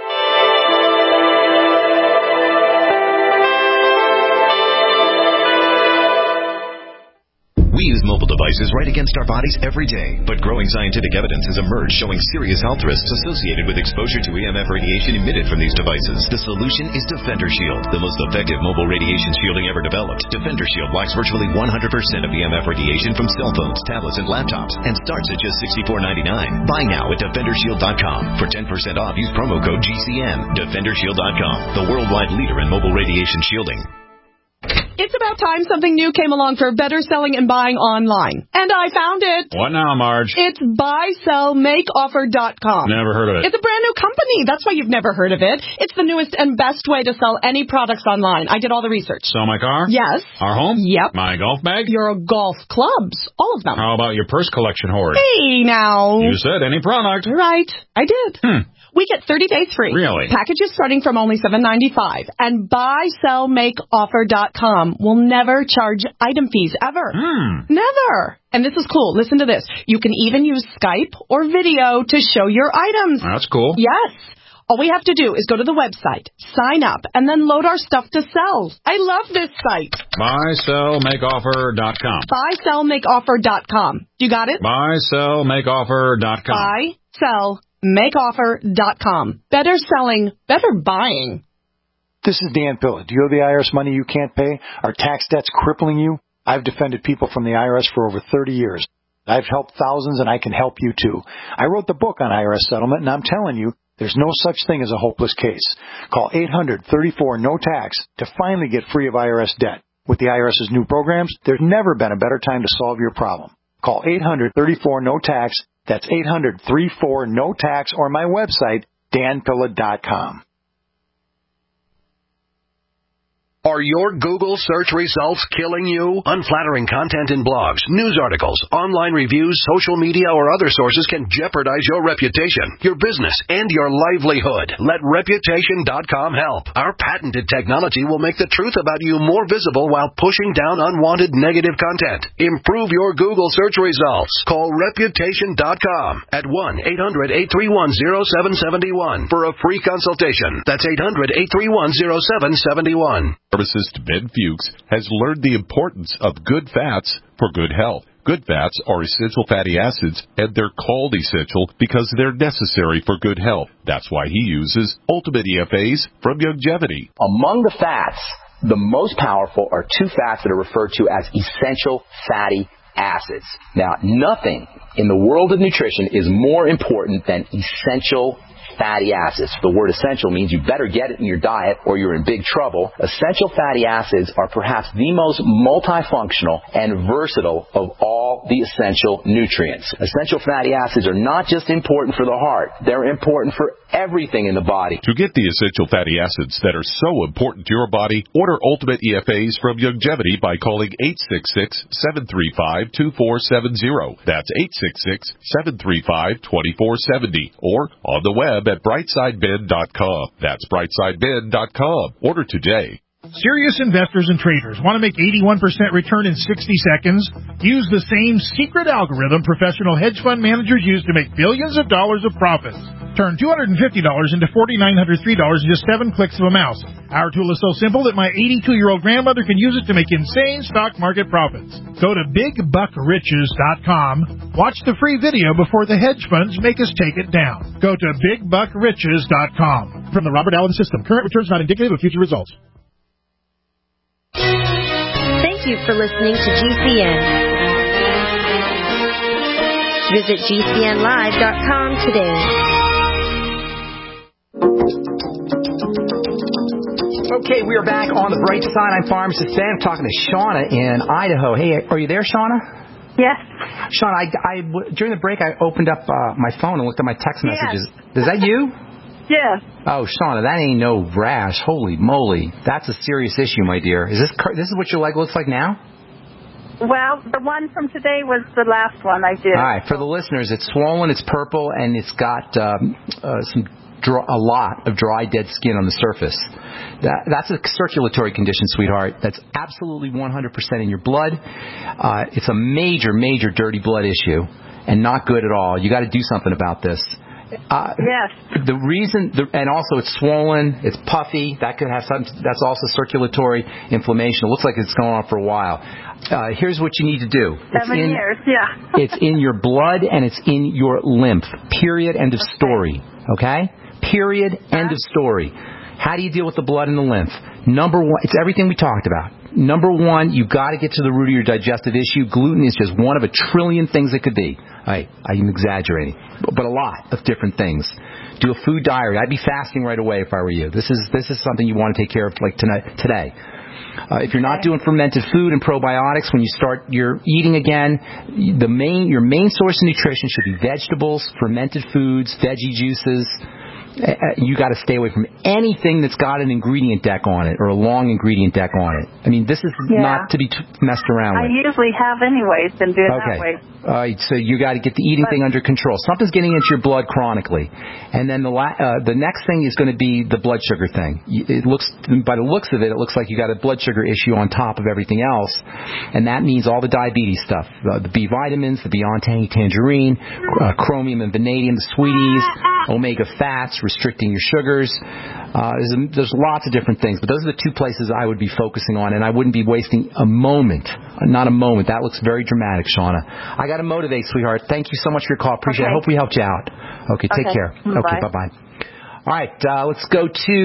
Speaker 3: We use mobile devices right against our bodies every day, but growing scientific evidence has emerged showing serious health risks associated with exposure to E M F radiation emitted from these devices. The solution is Defender Shield, the most effective mobile radiation shielding ever developed. Defender Shield blocks virtually one hundred percent of E M F radiation from cell phones, tablets, and laptops, and starts at just sixty-four ninety-nine. Buy now at defender shield dot com. For ten percent off, use promo code G C N. defender shield dot com, the worldwide leader in mobile radiation shielding.
Speaker 7: It's about time something new came along for better selling and buying online. And I found it.
Speaker 8: What now, Marge?
Speaker 7: It's buy sell make offer dot com.
Speaker 8: Never heard of it.
Speaker 7: It's a brand new company. That's why you've never heard of it. It's the newest and best way to sell any products online. I did all the research.
Speaker 8: Sell my car?
Speaker 7: Yes.
Speaker 8: Our home?
Speaker 7: Yep.
Speaker 8: My golf bag?
Speaker 7: Your golf clubs. All of them.
Speaker 8: How about your purse collection hoard?
Speaker 7: Hey, now.
Speaker 8: You said any product.
Speaker 7: Right. I did.
Speaker 8: Hmm.
Speaker 7: We get thirty days free.
Speaker 8: Really?
Speaker 7: Packages starting from only seven ninety-five. And buy sell make offer dot com will never charge item fees ever.
Speaker 8: Hmm.
Speaker 7: Never. And this is cool. Listen to this. You can even use Skype or video to show your items.
Speaker 8: That's cool.
Speaker 7: Yes. All we have to do is go to the website, sign up, and then load our stuff to sell. I love this site.
Speaker 8: buy sell make offer dot com.
Speaker 7: buy sell make offer dot com. You got it?
Speaker 8: buy sell make offer dot com.
Speaker 7: buy sell make offer dot com. Better selling, better buying.
Speaker 21: This is Dan Pilla. Do you owe the I R S money you can't pay? Are tax debts crippling you? I've defended people from the I R S for over thirty years. I've helped thousands, and I can help you too. I wrote the book on I R S settlement, and I'm telling you, there's no such thing as a hopeless case. Call eight hundred thirty-four no tax to finally get free of I R S debt. With the IRS's new programs, there's never been a better time to solve your problem. Call eight hundred thirty-four no tax. That's eight hundred thirty-four no tax, or my website, dan pilla dot com.
Speaker 3: Are your Google search results killing you? Unflattering content in blogs, news articles, online reviews, social media, or other sources can jeopardize your reputation, your business, and your livelihood. Let Reputation dot com help. Our patented technology will make the truth about you more visible while pushing down unwanted negative content. Improve your Google search results. Call Reputation dot com at one eight hundred eight three one oh seven seven one for a free consultation. That's eight hundred eight three one oh seven seven one.
Speaker 1: Pharmacist Ben Fuchs has learned the importance of good fats for good health. Good fats are essential fatty acids, and they're called essential because they're necessary for good health. That's why he uses Ultimate E F As from Youngevity.
Speaker 2: Among the fats, the most powerful are two fats that are referred to as essential fatty acids. Now, nothing in the world of nutrition is more important than essential fatty acids. The word essential means you better get it in your diet or you're in big trouble. Essential fatty acids are perhaps the most multifunctional and versatile of all the essential nutrients. Essential fatty acids are not just important for the heart. They're important for everything in the body.
Speaker 1: To get the essential fatty acids that are so important to your body, order Ultimate E F As from Youngevity by calling eight six six, seven three five, two four seven zero. That's eight six six, seven three five, two four seven zero. Or on the web at brightside ben dot com. That's brightside ben dot com. Order today.
Speaker 22: Serious investors and traders want to make eighty-one percent return in sixty seconds? Use the same secret algorithm professional hedge fund managers use to make billions of dollars of profits. Turn two hundred fifty dollars into four thousand nine hundred three dollars in just seven clicks of a mouse. Our tool is so simple that my eighty-two-year-old grandmother can use it to make insane stock market profits. Go to big buck riches dot com. Watch the free video before the hedge funds make us take it down. Go to big buck riches dot com. From the Robert Allen System, current returns not indicative of future results.
Speaker 10: Thank you for listening to G C N. Visit G C N live dot com today.
Speaker 2: Okay, we are back on the bright side. I'm Pharmacist Ben. I'm talking to Shauna in Idaho. Hey, are you there, Shauna?
Speaker 20: Yes.
Speaker 2: Shauna, I, I, during the break, I opened up uh, my phone and looked at my text messages. Yes. Is that you?
Speaker 20: Yes.
Speaker 2: Oh, Shauna, that ain't no rash. Holy moly. That's a serious issue, my dear. Is this this is what your leg looks like now?
Speaker 20: Well, the one from today was the last one I did.
Speaker 2: All right. For the listeners, it's swollen, it's purple, and it's got um, uh, some dry, a lot of dry, dead skin on the surface. That, that's a circulatory condition, sweetheart. That's absolutely one hundred percent in your blood. Uh, it's a major, major dirty blood issue and not good at all. You got to do something about this. Uh,
Speaker 20: yes.
Speaker 2: The reason, the, and also it's swollen, it's puffy. That could have some. That's also circulatory inflammation. It looks like it's going on for a while. Uh, here's what you need to do.
Speaker 20: Seven
Speaker 2: it's in,
Speaker 20: years, yeah.
Speaker 2: It's in your blood and it's in your lymph. Period. End of story. Okay. Period. End of story. How do you deal with the blood and the lymph? Number one, it's everything we talked about. Number one, you've got to get to the root of your digestive issue. Gluten is just one of a trillion things it could be. I, I'm exaggerating, but a lot of different things. Do a food diary. I'd be fasting right away if I were you. This is this is something you want to take care of like tonight, today. Uh, if you're not doing fermented food and probiotics, when you start your eating again, the main your main source of nutrition should be vegetables, fermented foods, veggie juices. Uh, you got to stay away from anything that's got an ingredient deck on it or a long ingredient deck on it. I mean, this is yeah. not to be t- messed around with.
Speaker 20: I usually have anyways and do it
Speaker 2: okay.
Speaker 20: that way.
Speaker 2: All right, so you got to get the eating but, thing under control. Something's getting into your blood chronically. And then the la- uh, the next thing is going to be the blood sugar thing. It looks, by the looks of it, it looks like you got a blood sugar issue on top of everything else. And that means all the diabetes stuff, uh, the B vitamins, the Beyond Tangy Tangerine, uh, chromium and vanadium, the sweeties, omega fats, restricting your sugars. Uh, there's, there's lots of different things, but those are the two places I would be focusing on, and I wouldn't be wasting a moment, not a moment. That looks very dramatic, Shauna. I got to motivate, sweetheart. Thank you so much for your call. Appreciate okay. it. I hope we helped you out. Okay, take
Speaker 20: okay.
Speaker 2: care.
Speaker 20: Bye.
Speaker 2: Okay, bye-bye. All right, uh, let's go to,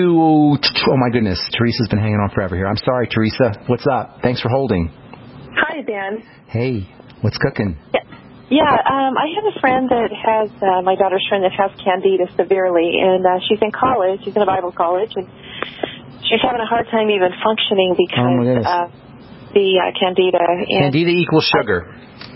Speaker 2: oh my goodness, Teresa's been hanging on forever here. I'm sorry, Teresa. What's up? Thanks for holding.
Speaker 23: Hi, Dan.
Speaker 2: Hey, what's cooking?
Speaker 23: Yeah. Yeah, um, I have a friend that has, uh, my daughter's friend that has candida severely, and uh, she's in college, she's in a Bible college, and she's having a hard time even functioning because
Speaker 2: oh
Speaker 23: of uh, the uh, candida. And,
Speaker 2: candida equals sugar.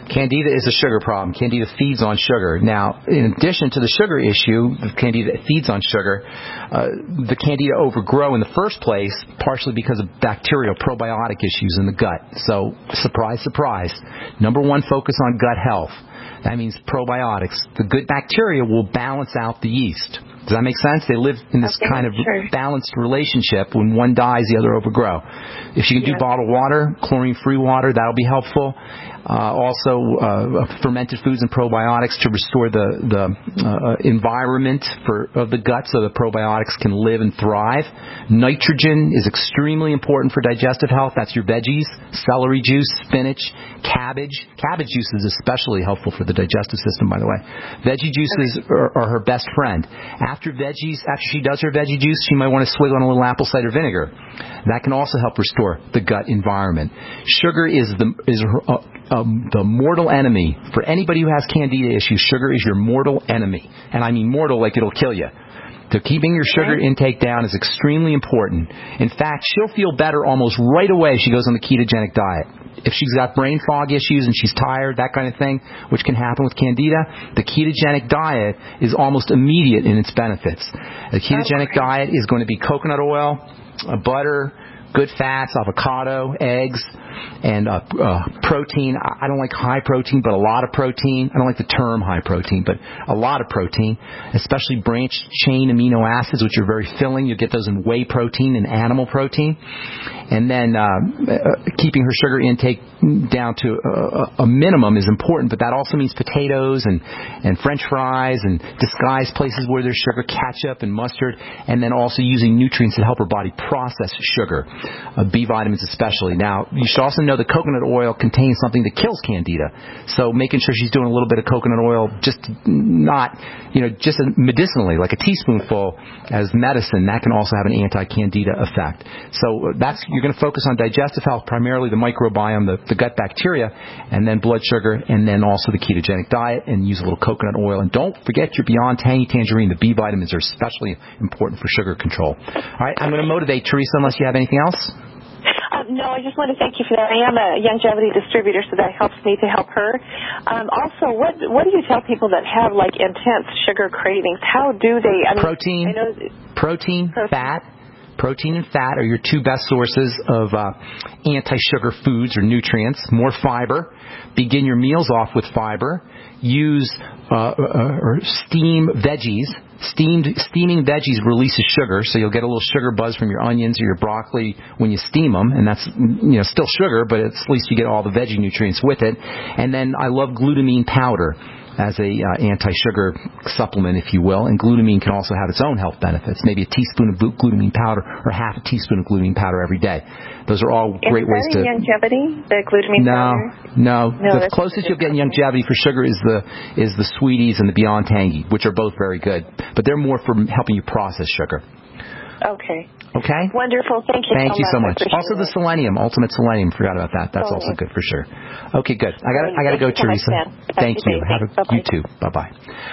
Speaker 2: Candida is a sugar problem. Candida feeds on sugar. Now, in addition to the sugar issue, the Candida feeds on sugar, uh, the Candida overgrow in the first place, partially because of bacterial probiotic issues in the gut. So, surprise, surprise. Number one, focus on gut health. That means probiotics. The good bacteria will balance out the yeast. Does that make sense? They live in this
Speaker 23: okay,
Speaker 2: kind of
Speaker 23: sure.
Speaker 2: balanced relationship. When one dies, the other overgrow. If you can
Speaker 23: yeah.
Speaker 2: do bottled water, chlorine-free water, that'll be helpful. Uh, also, uh, fermented foods and probiotics to restore the the uh, environment for of the gut so the probiotics can live and thrive. Nitrogen is extremely important for digestive health. That's your veggies, celery juice, spinach, cabbage. Cabbage juice is especially helpful for the digestive system, by the way. Veggie juices okay. are, are her best friend. After veggies, after she does her veggie juice, she might want to swig on a little apple cider vinegar. That can also help restore the gut environment. Sugar is the is her, uh, um, the mortal enemy for anybody who has Candida issues. Sugar is your mortal enemy, and I mean mortal like it'll kill you. So keeping your sugar intake down is extremely important. In fact, she'll feel better almost right away if she goes on the ketogenic diet. If she's got brain fog issues and she's tired, that kind of thing, which can happen with Candida, the ketogenic diet is almost immediate in its benefits. The ketogenic okay. diet is going to be coconut oil, uh, butter, good fats, avocado, eggs, and uh, uh, protein. I don't like high protein, but a lot of protein. I don't like the term high protein, but a lot of protein, especially branched chain amino acids, which are very filling. You'll get those in whey protein and animal protein. And then uh, uh, keeping her sugar intake down to a, a minimum is important, but that also means potatoes and, and French fries and disguised places where there's sugar, ketchup and mustard, and then also using nutrients that help her body process sugar, uh, B vitamins especially. Now, you should also know that coconut oil contains something that kills Candida, so making sure she's doing a little bit of coconut oil, just not, you know, just medicinally, like a teaspoonful as medicine, that can also have an anti-Candida effect. So that's you're going to focus on digestive health, primarily the microbiome, the, the gut bacteria, and then blood sugar, and then also the ketogenic diet, and use a little coconut oil. And don't forget your Beyond Tangy Tangerine. The B vitamins are especially important for sugar control. All right, I'm going to motivate Teresa unless you have anything else.
Speaker 23: Uh, no, I just want to thank you for that. I am a Youngevity distributor, so that helps me to help her. Um, also, what what do you tell people that have, like, intense sugar cravings? How do they... I mean,
Speaker 2: protein,
Speaker 23: I know,
Speaker 2: protein,
Speaker 23: protein,
Speaker 2: fat. Protein and fat are your two best sources of uh, anti-sugar foods or nutrients. More fiber. Begin your meals off with fiber. Use uh, uh, or steam veggies. Steamed steaming veggies releases sugar, so you'll get a little sugar buzz from your onions or your broccoli when you steam them, and that's, you know, still sugar, but at least you get all the veggie nutrients with it. And then I love glutamine powder as a uh, anti-sugar supplement, if you will, and glutamine can also have its own health benefits. Maybe a teaspoon of glutamine powder or half a teaspoon of glutamine powder every day. Those are all
Speaker 23: is
Speaker 2: great ways to...
Speaker 23: Is that in Youngevity, the glutamine
Speaker 2: no,
Speaker 23: powder?
Speaker 2: No,
Speaker 23: no.
Speaker 2: The closest you'll get in Youngevity for sugar is the is the Sweeties and the Beyond Tangy, which are both very good, but they're more for helping you process sugar.
Speaker 23: Okay.
Speaker 2: Okay?
Speaker 23: Wonderful. Thank you
Speaker 2: Thank
Speaker 23: so
Speaker 2: you so
Speaker 23: much.
Speaker 2: much. Also the selenium, Ultimate Selenium. Forgot about that. That's oh, also good for sure. Okay, good. I got I got to go, Teresa. Thank you. Have a, you too. Bye-bye.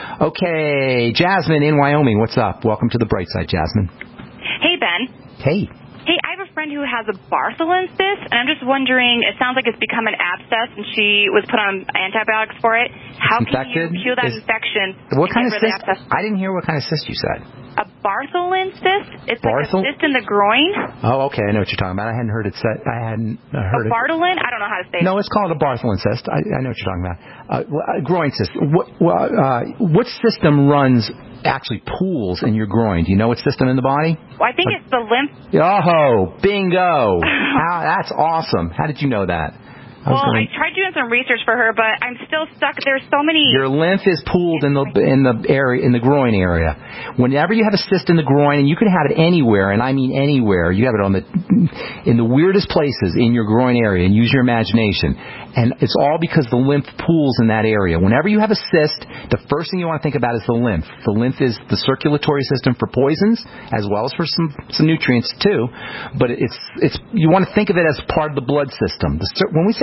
Speaker 2: Okay, Jasmine in Wyoming. What's up? Welcome to the bright side, Jasmine.
Speaker 4: Hey, Ben.
Speaker 2: Hey.
Speaker 4: Hey, I have a friend who has a Bartholin cyst, and I'm just wondering, it sounds like it's become an abscess, and she was put on antibiotics for it. How
Speaker 2: it's
Speaker 4: can
Speaker 2: infected?
Speaker 4: you cure that
Speaker 2: Is,
Speaker 4: infection?
Speaker 2: What kind of cyst? I didn't hear what kind of cyst you said.
Speaker 4: A Bartholin cyst? It's
Speaker 2: Barthol-
Speaker 4: like a cyst in the groin.
Speaker 2: Oh, okay. I know what you're talking about. I hadn't heard it said. I hadn't uh, heard
Speaker 4: a
Speaker 2: it.
Speaker 4: Bartholin? I don't know how to say it.
Speaker 2: No, it's called a Bartholin cyst. I, I know what you're talking about. Uh, well, uh, groin cyst. What, well, uh, what system runs, actually pools in your groin? Do you know what system in the body?
Speaker 4: Well, I think it's the lymph.
Speaker 2: Oh, bingo. How, that's awesome. How did you know that? I
Speaker 4: well,
Speaker 2: going...
Speaker 4: I tried doing some research for her, but I'm still stuck. There's so many.
Speaker 2: Your lymph is pooled in the in the area in the groin area. Whenever you have a cyst in the groin, and you can have it anywhere, and I mean anywhere, you have it on the in the weirdest places in your groin area, and use your imagination. And it's all because the lymph pools in that area. Whenever you have a cyst, the first thing you want to think about is the lymph. The lymph is the circulatory system for poisons as well as for some some nutrients too. But it's it's you want to think of it as part of the blood system. The, when we say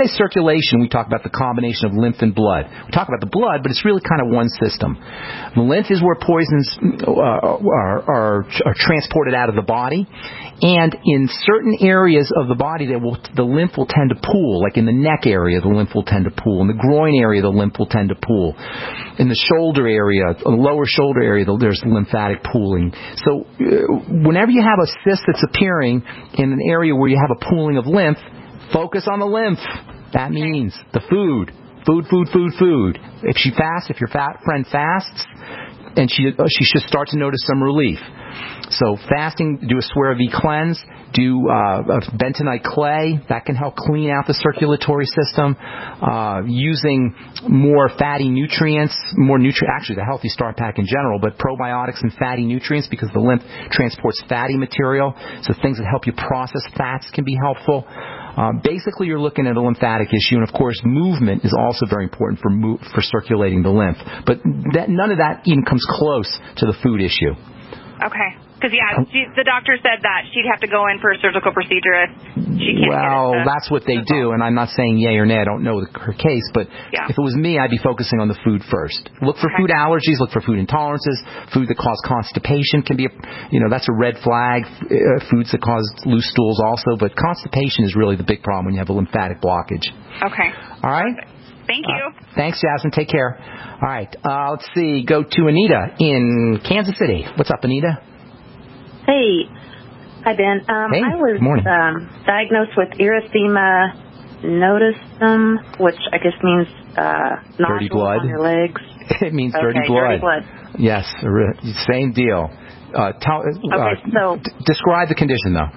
Speaker 2: always circulation, we talk about the combination of lymph and blood. We talk about the blood, but it's really kind of one system. The lymph is where poisons uh, are, are, are transported out of the body, and in certain areas of the body, that will, the lymph will tend to pool. Like in the neck area, the lymph will tend to pool. In the groin area, the lymph will tend to pool. In the shoulder area, the lower shoulder area, there's lymphatic pooling. So uh, whenever you have a cyst that's appearing in an area where you have a pooling of lymph, focus on the lymph. That means the food. Food, food, food, food. If she fasts, if your fat friend fasts, and she she should start to notice some relief. So fasting, do a Swear-V cleanse, do uh, a bentonite clay. That can help clean out the circulatory system. Uh, using more fatty nutrients, more nutri- actually the Healthy Start Pack in general, but probiotics and fatty nutrients because the lymph transports fatty material. So things that help you process fats can be helpful. Uh, basically, you're looking at a lymphatic issue, and of course, movement is also very important for mo- for circulating the lymph. But that, none of that even comes close to the food issue.
Speaker 4: Okay. Because, yeah, she, the doctor said that she'd have to go in for a surgical procedure if she can't
Speaker 2: Well,
Speaker 4: get it. So.
Speaker 2: that's what they do, and I'm not saying yay or nay. I don't know her case, but
Speaker 4: yeah.
Speaker 2: if it was me, I'd be focusing on the food first. Look for
Speaker 4: okay.
Speaker 2: food allergies. Look for food intolerances. Food that cause constipation can be, a, you know, that's a red flag. Uh, foods that cause loose stools also, but constipation is really the big problem when you have a lymphatic blockage.
Speaker 4: Okay.
Speaker 2: All right?
Speaker 4: Thank you.
Speaker 2: Uh, thanks, Jasmine. Take care. All right. Uh, let's see. Go to Anita in Kansas City. What's up, Anita?
Speaker 5: Hey. Hi, Ben. Um,
Speaker 2: hey,
Speaker 5: I was
Speaker 2: good morning.
Speaker 5: Um, diagnosed with erythema nodosum, which I guess means uh,
Speaker 2: dirty blood
Speaker 5: on your legs.
Speaker 2: It means
Speaker 5: okay,
Speaker 2: dirty blood.
Speaker 5: Dirty blood.
Speaker 2: Yes, same deal. Uh, tell, uh,
Speaker 5: okay, so
Speaker 2: d- describe the condition, though.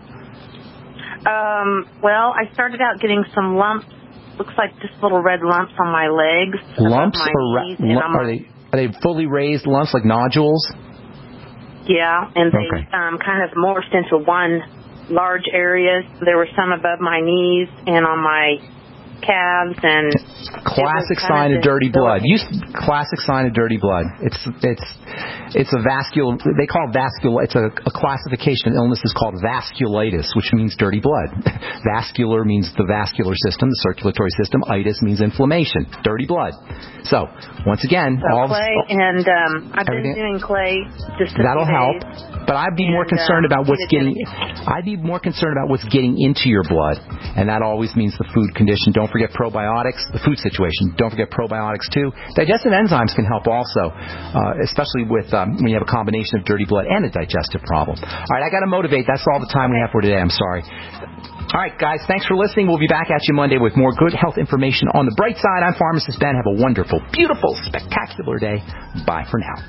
Speaker 5: Um, well, I started out getting some lumps. Looks like just little red lumps on my legs.
Speaker 2: Lumps
Speaker 5: my
Speaker 2: or
Speaker 5: knees,
Speaker 2: ra- are they are they fully raised lumps like nodules?
Speaker 5: Yeah, and they
Speaker 2: okay.
Speaker 5: um, kind of morphed into one large area. There were some above my knees and on my calves, and
Speaker 2: classic sign of dirty blood. You, classic sign of dirty blood. It's it's it's a vascular. They call it vascular. It's a, a classification of illnesses called vasculitis, which means dirty blood. Vascular means the vascular system, the circulatory system. Itis means inflammation. Dirty blood. So once again,
Speaker 5: so
Speaker 2: all
Speaker 5: clay,
Speaker 2: this,
Speaker 5: and um, I've been doing clay. Just a
Speaker 2: that'll
Speaker 5: few
Speaker 2: help.
Speaker 5: days.
Speaker 2: But I'd be
Speaker 5: and,
Speaker 2: more concerned
Speaker 5: um,
Speaker 2: about what's getting. I'd be more concerned about what's getting into your blood, and that always means the food condition. Don't forget probiotics, the food situation. Don't forget probiotics too. Digestive enzymes can help also, uh, especially with um, when you have a combination of dirty blood and a digestive problem. All right, I got to motivate. That's all the time we have for today. I'm sorry. All right, guys, thanks for listening. We'll be back at you Monday with more good health information on the bright side. I'm Pharmacist Ben. Have a wonderful, beautiful, spectacular day. Bye for now.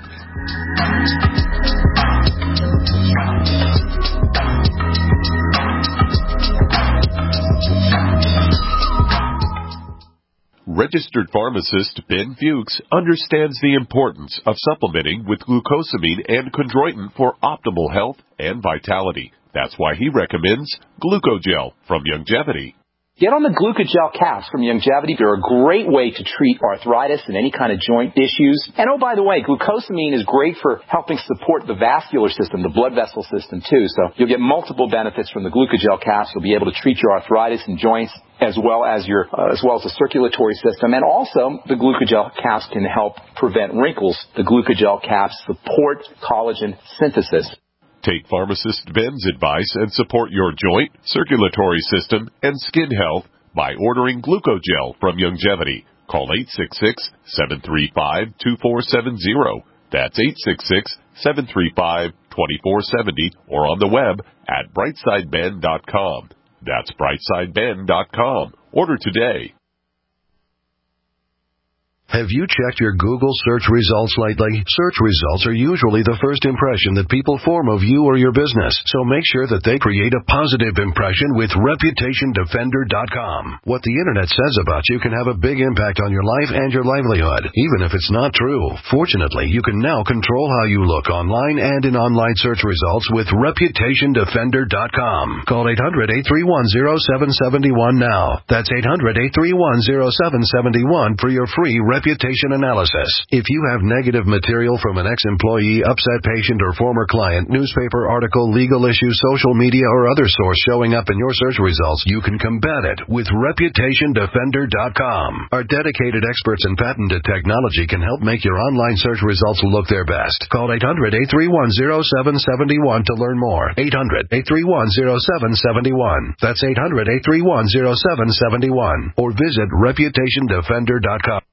Speaker 1: Registered pharmacist Ben Fuchs understands the importance of supplementing with glucosamine and chondroitin for optimal health and vitality. That's why he recommends Glucogel from Youngevity.
Speaker 2: Get on the Glucogel caps from Youngevity. They're a great way to treat arthritis and any kind of joint issues. And oh, by the way, glucosamine is great for helping support the vascular system, the blood vessel system too. So you'll get multiple benefits from the Glucogel caps. You'll be able to treat your arthritis and joints as well as your uh, as well as the circulatory system. And also, the Glucogel caps can help prevent wrinkles. The Glucogel caps support collagen synthesis.
Speaker 1: Take Pharmacist Ben's advice and support your joint, circulatory system, and skin health by ordering Glucogel from Youngevity. Call eight six six, seven three five, two four seven zero. That's eight six six, seven three five, two four seven zero or on the web at brightside ben dot com. That's brightside ben dot com. Order today.
Speaker 3: Have you checked your Google search results lately? Search results are usually the first impression that people form of you or your business, so make sure that they create a positive impression with reputation defender dot com. What the Internet says about you can have a big impact on your life and your livelihood, even if it's not true. Fortunately, you can now control how you look online and in online search results with reputation defender dot com. Call eight hundred, eight three one, zero seven seven one now. That's eight hundred, eight three one, zero seven seven one for your free reputation reputation analysis. If you have negative material from an ex-employee, upset patient, or former client, newspaper article, legal issue, social media, or other source showing up in your search results, you can combat it with reputation defender dot com. Our dedicated experts in patented technology can help make your online search results look their best. Call eight hundred, eight three one, zero seven seven one to learn more. eight hundred, eight three one, zero seven seven one. That's eight hundred, eight three one, zero seven seven one. Or visit reputation defender dot com.